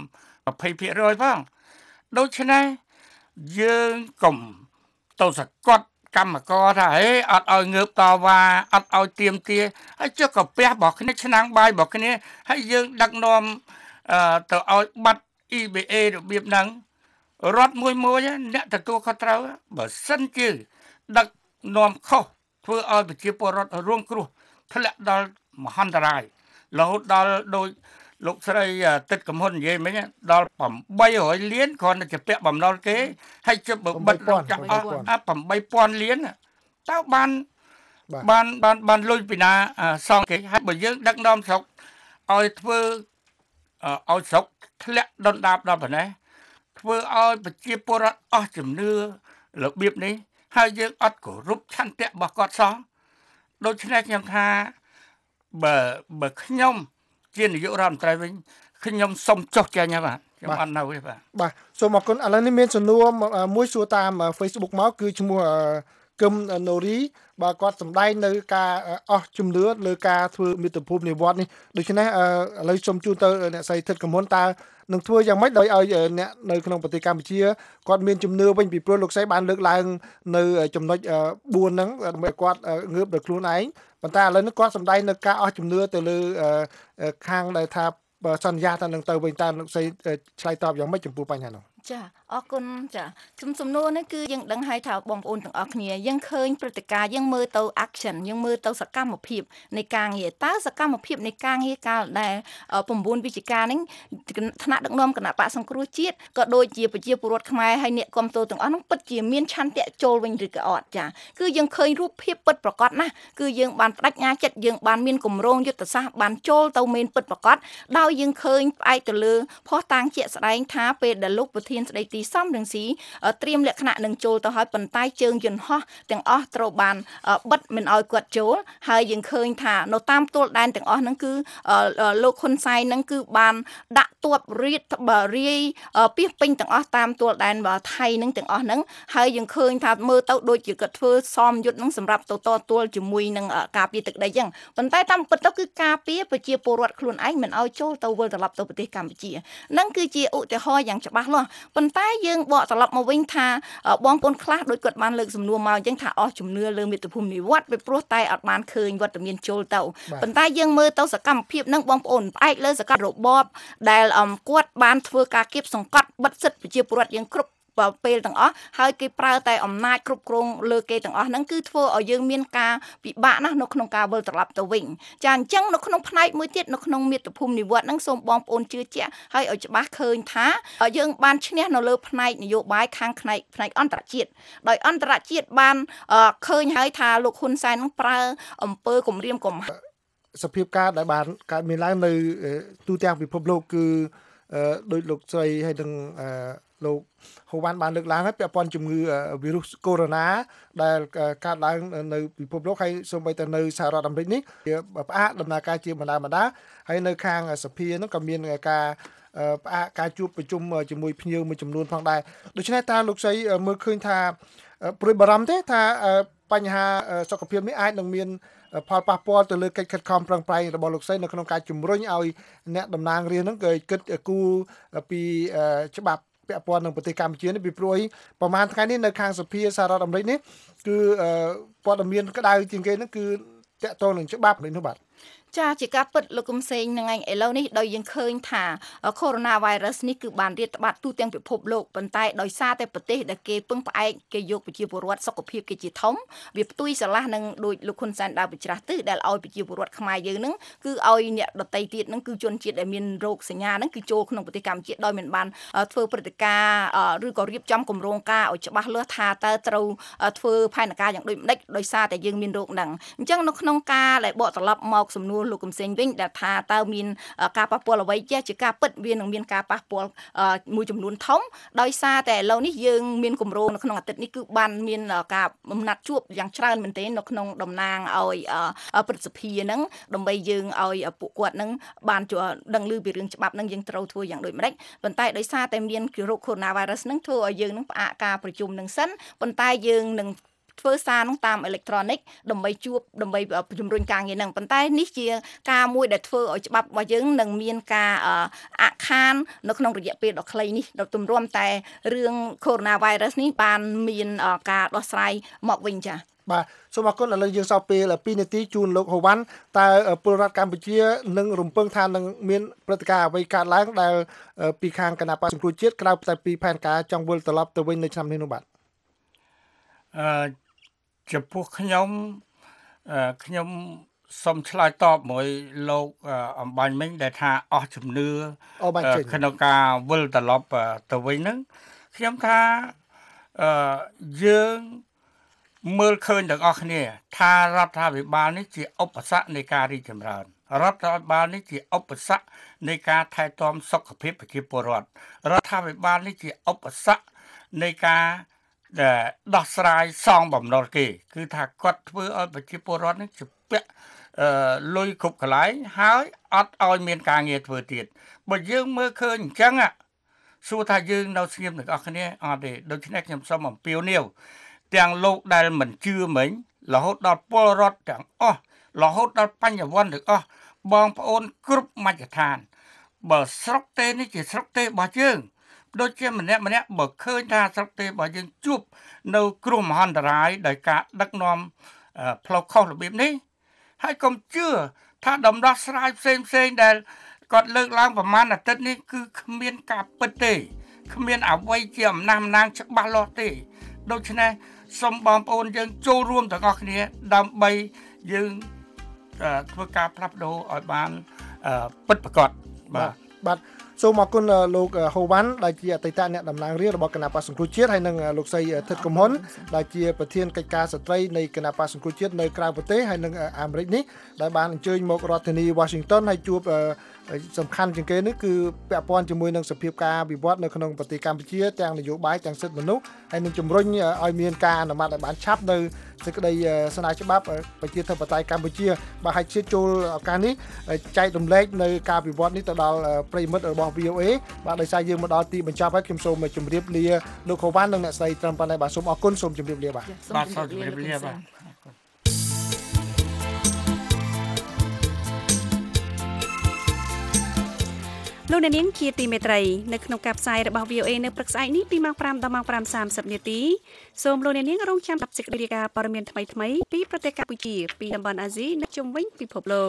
20% ផងដូច្នេះយើងកុំទៅសង្កត់កម្មករថាហេអត់ឲ្យងើបតវ៉ាអត់ឲ្យទៀមទាហើយចុះកាពះរបស់គ្នាឆ្នាំងបាយរបស់គ្នាហើយយើងដឹកនាំទៅឲ្យបាត់ EBA របៀបហ្នឹងរដ្ឋមួយអ្នកទទួលខុសត្រូវបើសិនជាដឹកនាំខុសធ្វើឲ្យប្រជាពលរដ្ឋរងគ្រោះធ្លាក់ដល់មហន្តរាយរហូតដល់ដោយលោកស្រីទឹកកំហ៊ុននិយាយមិញដល់800 លានគ្រាន់តែជាពាក់បំណុលគេហើយជិបបិទចង់អស់8000 លានតើបានលុយពីណាសងគេហើយបើយើងដឹកនាំស្រុកឲ្យធ្វើឲ្យស្រុកធ្លាក់ដុនដាបដល់ប៉ុណ្ណេះធ្វើឲ្យប្រជាពលរដ្ឋអស់ជំនឿរបៀបនេះហើយយើងអត់គោរពឆន្ទៈរបស់គាត់សោះដូច្នេះខ្ញុំថាបើខ្ញុំជានាយករដ្ឋមន្ត្រីវិញខ្ញុំសុំចុះចាញ់ហើយបាទខ្ញុំអត់នៅទេបាទសូមអរគុណឥឡូវនេះមានសំណួរមួយសួរតាម Facebook មកគឺឈ្មោះគឹមណូរីបើគាត់សម្ដែងនៅការអស់ជំនឿលើការធ្វើមាតុភូមិនិវត្តនេះដូច្នេះឥឡូវសូមជូនទៅអ្នកស្រីថិតកំហ៊ុនតើនឹងធ្វើយ៉ាងម៉េចដោយឲ្យអ្នកនៅក្នុងប្រទេសកម្ពុជាគាត់មានជំនឿវិញពីព្រោះលោកស្រីបានលើកឡើងនៅចំណុច4ហ្នឹងដើម្បីគាត់ងើបដោយខ្លួនឯងប៉ុន្តែឥឡូវនេះគាត់សម្ដែងនៅការអស់ជំនឿទៅលើខាងដែលថាសន្យាថានឹងទៅវិញតើលោកស្រីឆ្លើយតបយ៉ាងម៉េចចំពោះបញ្ហានោះចាអរគុណចាសំណួរនេះគឺយើងដឹងហើយថាបងប្អូនទាំងអស់គ្នាយើងឃើញព្រឹត្តិការណ៍យើងមើលទៅ action យើងមើលទៅសកម្មភាពនៃការងារតើសកម្មភាពនៃការងារកាលដែល9វិច្ឆិកានេះថ្នាក់ដឹកនាំគណៈបកសង្គ្រោះជាតិក៏ដូចជាប្រជាពលរដ្ឋខ្មែរហើយអ្នកគាំទ្រទាំងអស់នោះពិតជាមានឆន្ទៈចូលវិញឬក៏អត់ចាគឺយើងឃើញរូបភាពពិតប្រាកដណាស់គឺយើងបានបដិញ្ញាចិត្តយើងបានមានគម្រោងយុទ្ធសាស្ត្របានចូលទៅមានពិតប្រាកដដោយយើងឃើញផ្អែកទៅលើភស្តុតាងជាក់ស្ដែងថាពេលដែលលោកប្រធានស្ដីទីសំរងស៊ីត្រៀមលក្ខណៈនឹងចូលទៅហើយប៉ុន្តែជើងយន្តហោះទាំងអស់ត្រូវបានបិទមិនឲ្យគាត់ចូលហើយយើងឃើញថានៅតាមទួលដែនទាំងអស់ហ្នឹងគឺលោកហ៊ុនសែនហ្នឹងគឺបានដាក់ទ័ពរាយពីពេញទាំងអស់តាមទួលដែនថៃហ្នឹងទាំងអស់ហ្នឹងហើយយើងឃើញថាមើលទៅដូចជាគាត់ធ្វើសមយុទ្ធហ្នឹងសម្រាប់ទៅតទួលជាមួយនឹងការពារទឹកដីចឹងប៉ុន្តែតាមពិតទៅគឺការពារប្រជាពលរដ្ឋខ្លួនឯងមិនឲ្យចូលទៅវិលត្រឡប់ទៅប្រទេសកម្ពុជាហ្នឹងគឺជាឧទាហរណ៍យ៉ាងច្បាស់លាស់ប៉ុន្តែយើងបកត្រឡប់មកវិញថាបងប្អូនខ្លះដូចគាត់បានលើកសំណួរមកអញ្ចឹងថាអស់ជំនឿលើមាតុភូមិនិវត្តន៍ពីព្រោះតែអត់បានឃើញវត្តមានចូលទៅប៉ុន្តែយើងមើលទៅសកម្មភាពហ្នឹងបងប្អូនផ្អែកលើសកម្មរបបដែលគាត់បានធ្វើការគៀបសង្កត់បិទសិទ្ធិប្រជាពលរដ្ឋយើងគ្រប់ពេលទាំងអស់ហើយគេប្រើតែអំណាចគ្រប់គ្រងលើគេទាំងអស់ហ្នឹងគឺធ្វើឲ្យយើងមានការពិបាកណាស់នៅក្នុងការវិលត្រឡប់ទៅវិញចាអញ្ចឹងនៅក្នុងផ្នែកមួយទៀតនៅក្នុងមាតុភូមិនិវត្តន៍ហ្នឹងសូមបងប្អូនជឿជាក់ហើយឲ្យច្បាស់ឃើញថាយើងបានឈ្នះនៅលើផ្នែកនយោបាយខាងផ្នែកអន្តរជាតិដោយអន្តរជាតិបានឃើញហើយថាលោកហ៊ុនសែននឹងប្រើអំពើគំរាមកំហែងសភាពការដែលបានកើតមានឡើងនៅទូទាំងពិភពលោកគឺដោយលោកស្រីហើយនឹងលោកហូវ៉ាន់បានលើកឡើងហើយពាក់ព័ន្ធជំងឺវីរុសកូវីដ -19 ដែលកើតឡើងនៅពិភពលោកហើយសូម្បីតែនៅសហរដ្ឋអាមេរិកនេះវាផ្អាកដំណើរការជាបណ្ដាហើយនៅខាងសភានោះក៏មានការផ្អាកការជួបប្រជុំជាមួយភ្ញៀវមួយចំនួនផងដែរដូច្នេះតើលោកស្រីមើលឃើញថាព្រួយបារម្ភទេថាបញ្ហាសុខភាពនេះអាចនឹងមានផលប៉ះពាល់ទៅលើកិច្ចខិតខំប្រឹងប្រែងរបស់លោកស្រីនៅក្នុងការជំរុញឲ្យអ្នកតំណាងរាស្ត្រហ្នឹងគេគិតគូរពីច្បាប់ពាក់ព័ន្ធនឹងប្រទេសកម្ពុជានេះពីព្រោះប្រហែលថ្ងៃនេះនៅខាងសភាសហរដ្ឋអាមេរិកនេះគឺព័ត៌មានក្តៅជាងគេហ្នឹងគឺតាក់ទងនឹងច្បាប់នេះនោះបាទចាជាការពិតលោកគុំសេងនឹងឯងឥឡូវនេះដោយយើងឃើញថាកូវីដ -19 នេះគឺបានរាតត្បាតទូទាំងពិភពលោកប៉ុន្តែដោយសារតែប្រទេសដែលគេពឹងផ្អែកគេយកប្រជាពលរដ្ឋសុខភាពគេជាធំវាផ្ទុយស្រឡះនឹងដោយលោកហ៊ុនសែនដើរបញ្ច្រាស់ទិសដែលឲ្យប្រជាពលរដ្ឋខ្មែរយើងនឹងគឺឲ្យអ្នកដតីទៀតនឹងគឺជនជាតិដែលមានរោគសញ្ញានឹងគឺចូលក្នុងប្រទេសកម្ពុជាដោយមិនបានធ្វើព្រឹត្តិការណ៍ឬក៏រៀបចំគម្រោងការឲ្យច្បាស់លាស់ថាតើត្រូវធ្វើផែនការយ៉ាងដូចម្ដេចដោយសារតែយើងមានរោគហ្នឹងអញ្ចឹងនៅក្នុងការដែលបកត្រឡប់មកសំណួរលោកកំសែងវិញដែលថាតើមានការប៉ះពាល់អ្វីជាការពិតវានឹងមានការប៉ះពាល់មួយចំនួនធំដោយសារតែឥឡូវនេះយើងមានគម្រោងនៅក្នុងអាទិត្យនេះគឺបានមានការបំណាត់ជួបយ៉ាងច្រើនមែនទែននៅក្នុងតំណាងឲ្យព្រឹទ្ធសភាហ្នឹងដើម្បីយើងឲ្យពួកគាត់ហ្នឹងបានដឹងឮពីរឿងច្បាប់ហ្នឹងយើងត្រូវធ្វើយ៉ាងដូចម្ដេចប៉ុន្តែដោយសារតែមានរោគ Coronavirus ហ្នឹងធ្វើឲ្យយើងនឹងផ្អាកការប្រជុំនឹងសិនប៉ុន្តែយើងនឹងធ្វើសារនឹងតាមអេឡិចត្រូនិកដើម្បីជួបដើម្បីជំរុញការងារហ្នឹងប៉ុន្តែនេះជាការមួយដែលធ្វើឲ្យច្បាប់របស់យើងនឹងមានការអាក់ខាននៅក្នុងរយៈពេលដ៏ខ្លីនេះដល់ទម្រាំតែរឿង Coronavirus នេះបានមានការដោះស្រាយមកវិញចា៎បាទសូមអរគុណឥឡូវយើងសល់ពេល2នាទីជូនលោកហូវ៉ាន់តើពលរដ្ឋកម្ពុជានឹងរំពឹងថានឹងមានព្រឹត្តិការណ៍អ្វីកើតឡើងដែលពីខាងគណៈបក្សសង្គ្រោះជាតិក្រៅពីផែនការចង់វិលត្រឡប់ទៅវិញនៅឆ្នាំនេះនោះបាទចំពោះខ្ញុំសូមឆ្លើយតបមួយលោកអំបញ្ញមិញដែលថាអស់ជំនឿក្នុងការវិលត្រឡប់ទៅវិញហ្នឹងខ្ញុំថាយើងមើលឃើញទាំងអស់គ្នាថារដ្ឋាភិបាលនេះជាឧបសគ្គនៃការរីកចម្រើនរដ្ឋាភិបាលនេះជាឧបសគ្គនៃការថែទាំសុខភាពប្រជាពលរដ្ឋរដ្ឋាភិបាលនេះជាឧបសគ្គនៃការដោះស្រាយសងបំណុលគេគឺថាគាត់ធ្វើឲ្យប្រជាពលរដ្ឋនេះជាពាក់លុយគ្រប់កន្លែងហើយអត់ឲ្យមានការងារធ្វើទៀតបើយើងមើលឃើញអញ្ចឹងសួរថាយើងនៅស្ងៀមទាំងអស់គ្នាអត់ទេដូច្នេះខ្ញុំសូមអំពាវនាវទាំងលោកដែលមិនជឿមិញរហូតដល់ពលរដ្ឋទាំងអស់រហូតដល់បញ្ញវន្តទាំងអស់បងប្អូនគ្រប់មជ្ឈដ្ឋានបើស្រុកទេនេះជាស្រុកទេរបស់យើងដូចជាម្នាក់បើឃើញថាស្រុកទេរបស់យើងជួបនៅគ្រោះមហន្តរាយដោយការដឹកនាំផ្លូវខុសរបៀបនេះហើយកុំជឿថាដំណោះស្រាយផ្សេងដែលគាត់លើកឡើងប្រមាណអាទិត្យនេះគឺគ្មានការពិតទេគ្មានអ្វីជាអំណះអំណាងច្បាស់លាស់ទេដូច្នេះសូមបងប្អូនយើងចូលរួមទាំងអស់គ្នាដើម្បីយើងធ្វើការផ្លាស់ប្ដូរឲ្យបានពិតប្រាកដបាទសូមអរគុណលោកហូវ៉ាន់ដែលជាអតីតអ្នកតំណាងរាស្ត្ររបស់គណៈបក្សសង្គ្រោះជាតិហើយនិងលោកស្រីថិតកំហ៊ុនដែលជាប្រធានកិច្ចការស្ត្រីនៃគណៈបក្សសង្គ្រោះជាតិនៅក្រៅប្រទេសហើយនិងអាមេរិកនេះដែលបានអញ្ជើញមករដ្ឋធានី Washington ហើយជួបសំខាន់ជាងគេនេះគឺពាក់ព័ន្ធជាមួយនឹងសភាពការវិវត្តនៅក្នុងប្រទេសកម្ពុជាទាំងនយោបាយទាំងសិទ្ធិមនុស្សហើយនឹងជំរុញឲ្យមានការអនុម័តឲ្យបានឆាប់នៅសេចក្តីស្នើច្បាប់ប្រជាធិបតេយ្យកម្ពុជាបាទហើយជាចូលឱកាសនេះចែករំលែកនៅការវិវត្តនេះទៅដល់ប្រិយមិត្តរបស់ VOA បាទដោយសារយើងមកដល់ទីបញ្ចប់ហើយខ្ញុំសូមជម្រាបលាលោកហូវ៉ាន់និងអ្នកស្រីត្រឹមប៉ុណ្ណេះបាទសូមអរគុណសូមជម្រាបលាបាទសូមជម្រាបលាបាទលោកអ្នកនាងជាទីមេត្រីនៅក្នុងការផ្សាយរបស់ VOA នៅព្រឹកស្អែកនេះពីម៉ោង5ដល់ម៉ោង 5:30 នាទីសូមលោកអ្នកនាងរងចាំស្ដាប់សេចក្តីរាយការណ៍ព័ត៌មានថ្មីៗពីប្រទេសកម្ពុជាពីតំបន់អាស៊ីនិងជុំវិញពិភពលោក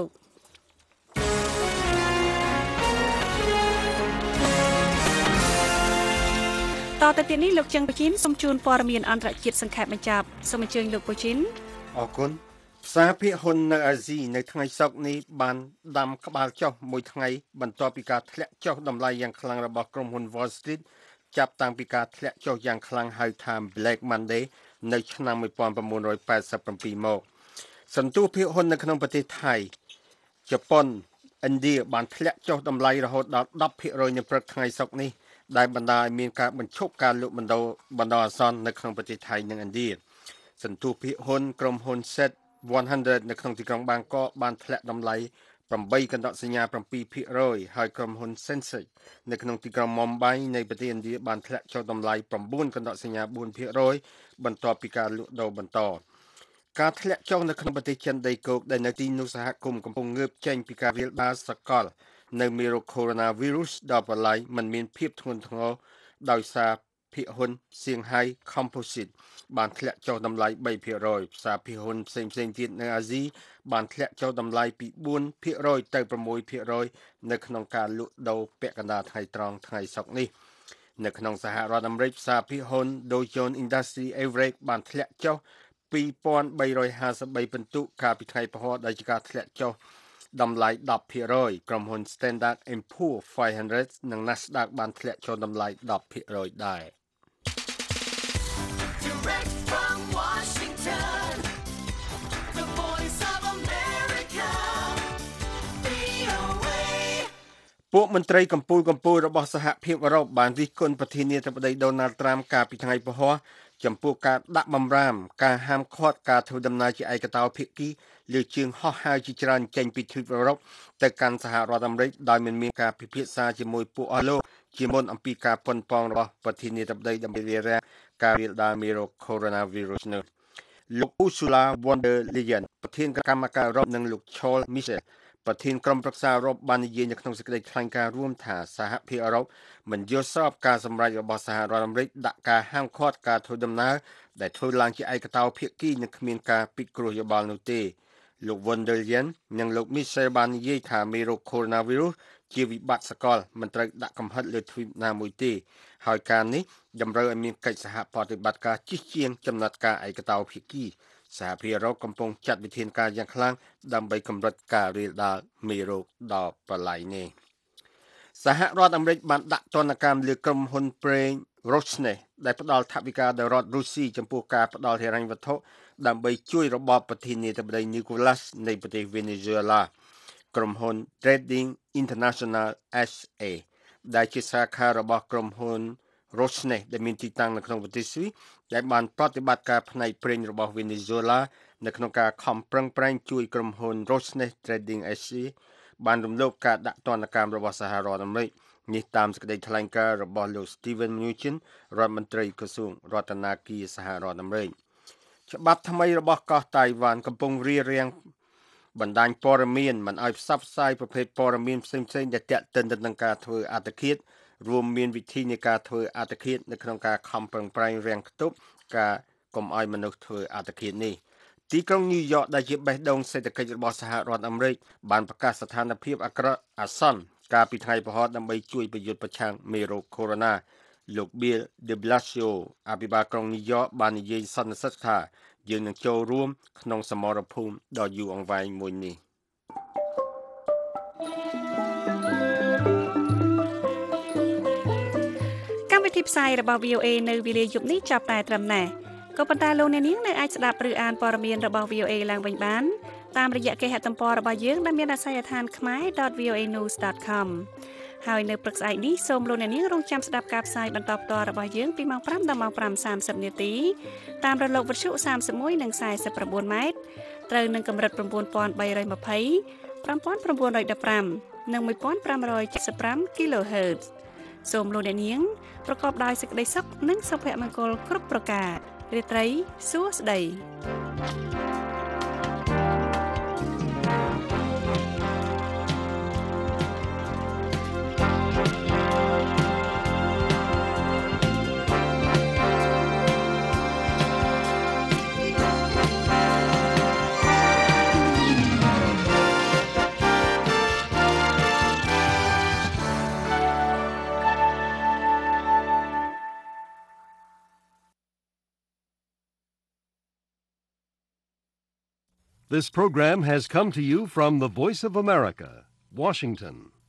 តទៅទៀតនេះលោកជឹងពូជីនសូមជូនព័ត៌មានអន្តរជាតិសង្ខេបបញ្ចប់សូមអញ្ជើញលោកពូជីនអរគុណផ្សារភាគហ៊ុននៅអាស៊ីនៅថ្ងៃសុក្រនេះបានដាំក្បាលចុះមួយថ្ងៃបន្ទាប់ពីការធ្លាក់ចុះតម្លៃយ៉ាងខ្លាំងរបស់ក្រុមហ៊ុន Wall Street ចាប់តាំងពីការធ្លាក់ចុះយ៉ាងខ្លាំងហៅថា Black Monday នៅឆ្នាំ1987មកសន្ទុះភាគហ៊ុននៅក្នុងប្រទេសថៃជប៉ុនឥណ្ឌាបានធ្លាក់ចុះតម្លៃរហូតដល់ 10% នៅព្រឹកថ្ងៃសុក្រនេះដែលបណ្ដាលឲ្យមានការបញ្ឈប់ការលក់បណ្ដោះអាសន្ននៅក្នុងប្រទេសថៃនិងឥណ្ឌាសន្ទុះភាគហ៊ុនក្រុមហ៊ុន Set 100 នៅក្នុងទីក្រុងបាងកកបានធ្លាក់តម្លៃ8កណ្ដុតសញ្ញា 7% ហើយក្រុមហ៊ុន Sensex នៅក្នុងទីក្រុង Mumbai នៃប្រទេសឥណ្ឌាបានធ្លាក់ចុះតម្លៃ9កណ្ដុតសញ្ញា 4% បន្ទាប់ពីការលក់ដូរបន្តការធ្លាក់ចុះនៅក្នុងប្រទេសចិនដីគោកដែលនៅទីនោះសហគមន៍កំពុងងើបចេញពីការរាលដាលសកលនៅមេរោគ Coronavirus ដល់បល័យមិនមានភាពធ្ងន់ធ្ងរដោយសារភាគហ៊ុន Shanghai Composite បានធ្លាក់ចុះតម្លៃ 3% ផ្សារភាគហ៊ុនផ្សេងៗទៀតនៅអាស៊ីបានធ្លាក់ចុះតម្លៃពី 4% ទៅ 6% នៅក្នុងការលក់ដូរពាក់កណ្ដាលថ្ងៃត្រង់ថ្ងៃសុក្រនេះនៅក្នុងសហរដ្ឋអាមេរិកផ្សារភាគហ៊ុន Dow Jones Industry Average បានធ្លាក់ចុះ 2,353 ពិន្ទុកាលពីថ្ងៃពហុដែលជាការធ្លាក់ចុះតម្លៃ 10% ក្រុមហ៊ុន Standard & Poor's 500 និង Nasdaq បានធ្លាក់ចុះតម្លៃ 10% ដែរ Direct from Washington, the voice of America, VOA. ពួកមន្ត្រីកម្ពុជារបស់សហភាពអឺរ៉ុបបានរិះគន់ប្រធានាធិបតី Donald Trump កាលពីថ្ងៃពហុចំពោះការដាក់បម្រាមការហាមឃាត់ការធ្វើដំណើរជាឯកតោភាគីលើជើងហោះហើរជាច្រើនចេញពីទ្វីបអឺរ៉ុបទៅកាន់សហរដ្ឋអាមេរិកដោយមិនមានការពិភាក្សាជាមួយពួកអស់លោកជាមុនអំពីការប៉ុនប៉ងរបស់ប្រធានាធិបតីដើម្បីរារាំងការរាលដាលមេរោគ Coronavirus នោះលោក Ursula von der Leyen ប្រធានគណៈកម្មការអឺរ៉ុបនិងលោក Charles Michel ប្រធានក្រុមប្រឹក្សាអឺរ៉ុបបាននិយាយនៅក្នុងសេចក្តីថ្លែងការណ៍រួមថាសហភាពអឺរ៉ុបមិនយល់ស្របការសម្រេចរបស់សហរដ្ឋអាមេរិកដាក់ការហាមឃាត់ការធ្វើដំណើរដែលធ្វើឡើងជាឯកតោភាគីនិងគ្មានការពិគ្រោះយោបល់នោះទេលោក von der Leyen និងលោក Michel បាននិយាយថាមេរោគ Coronavirus ជាវិបត្តិសកលមិនត្រូវដាក់កំហិតលើទ្វីបណាមួយទេហើយការនេះតម្រូវឲ្យមានកិច្ចសហប្រតិបត្តិការជិះជាងចំណាត់ការឯកតោភាគីសហភាពអឺរ៉ុបកំពុងចាត់វិធានការយ៉ាងខ្លាំងដើម្បីកម្រិតការរាលដាលមេរោគដល់បល័យនេះសហរដ្ឋអាមេរិកបានដាក់ទណ្ឌកម្មលើក្រុមហ៊ុនប្រេង Rosneft ដែលផ្ដល់ថវិកាដល់រដ្ឋរុស្ស៊ីចំពោះការផ្ដល់ហិរញ្ញវត្ថុដើម្បីជួយរបបប្រធានាធិបតី Nicolas នៃប្រទេស Venezuela ក្រុមហ៊ុន Trading International SA ដែលជាសាខារបស់ក្រុមហ៊ុន Rosneft ដែលមានទីតាំងនៅក្នុងប្រទេសស្វីសដែលបានប្រតិបត្តិការផ្នែកប្រេងរបស់ Venezuela នៅក្នុងការខំប្រឹងប្រែងជួយក្រុមហ៊ុន Rosneft Trading SA បានរំលោភការដាក់ទណ្ឌកម្មរបស់សហរដ្ឋអាមេរិកនេះតាមសេចក្តីថ្លែងការណ៍របស់លោក Steven Mnuchin រដ្ឋមន្ត្រីក្រសួងរដ្ឋាភិបាលសហរដ្ឋអាមេរិកច្បាប់ថ្មីរបស់កោះតៃវ៉ាន់កំពុងរារាំងបណ្ដាញព័ត៌មានមិនឲ្យផ្សព្វផ្សាយប្រភេទព័ត៌មានផ្សេងៗដែលទាក់ទិនទៅនឹងការធ្វើអត្តឃាតរួមមានវិធីនៃការធ្វើអត្តឃាតនៅក្នុងការខំប្រឹងប្រែងរាំងខ្ទប់ការកុំឲ្យមនុស្សធ្វើអត្តឃាតនេះទីក្រុងញូវយ៉កដែលជាបេះដូងសេដ្ឋកិច្ចរបស់សហរដ្ឋអាមេរិកបានប្រកាសស្ថានភាពអាក្រក់អាសន្នកាលពីថ្ងៃពហុដើម្បីជួយប្រយុទ្ធប្រឆាំងមេរោគ Corona លោក Bill de Blasio អភិបាលក្រុងញូវយ៉កបាននិយាយសន្និសីទថាយើងនឹងចូលរួមក្នុងសមរភូមិដ៏យូរអង្វែងមួយនេះកម្មវិធីផ្សាយរបស់ VOA នៅវេលាយប់នេះចាប់តែត្រឹមណេះក៏ប៉ុន្តែលោកអ្នកនាងនៅអាចស្ដាប់ឬអានព័ត៌មានរបស់ VOA ឡើងវិញបានតាមរយៈគេហទំព័ររបស់យើងដែលមានអាសយដ្ឋាន khmer.voanews.com ហើយនៅព្រឹកស្អែកនេះសូមលោកអ្នកនាងរងចាំស្ដាប់ការផ្សាយបន្តផ្ទាល់របស់យើងពីម៉ោង 5 ដល់ម៉ោង 5:30 នាទីតាមរលកវិទ្យុ31និង49ម៉ែត្រត្រូវនឹងកម្រិត 9320 5915 និង 1575 kHz សូមលោកអ្នកនាងប្រកបដោយសេចក្តីសុខនិងសុភមង្គលគ្រប់ប្រការរាត្រីសួស្តី This program has come to you from the Voice of America, Washington.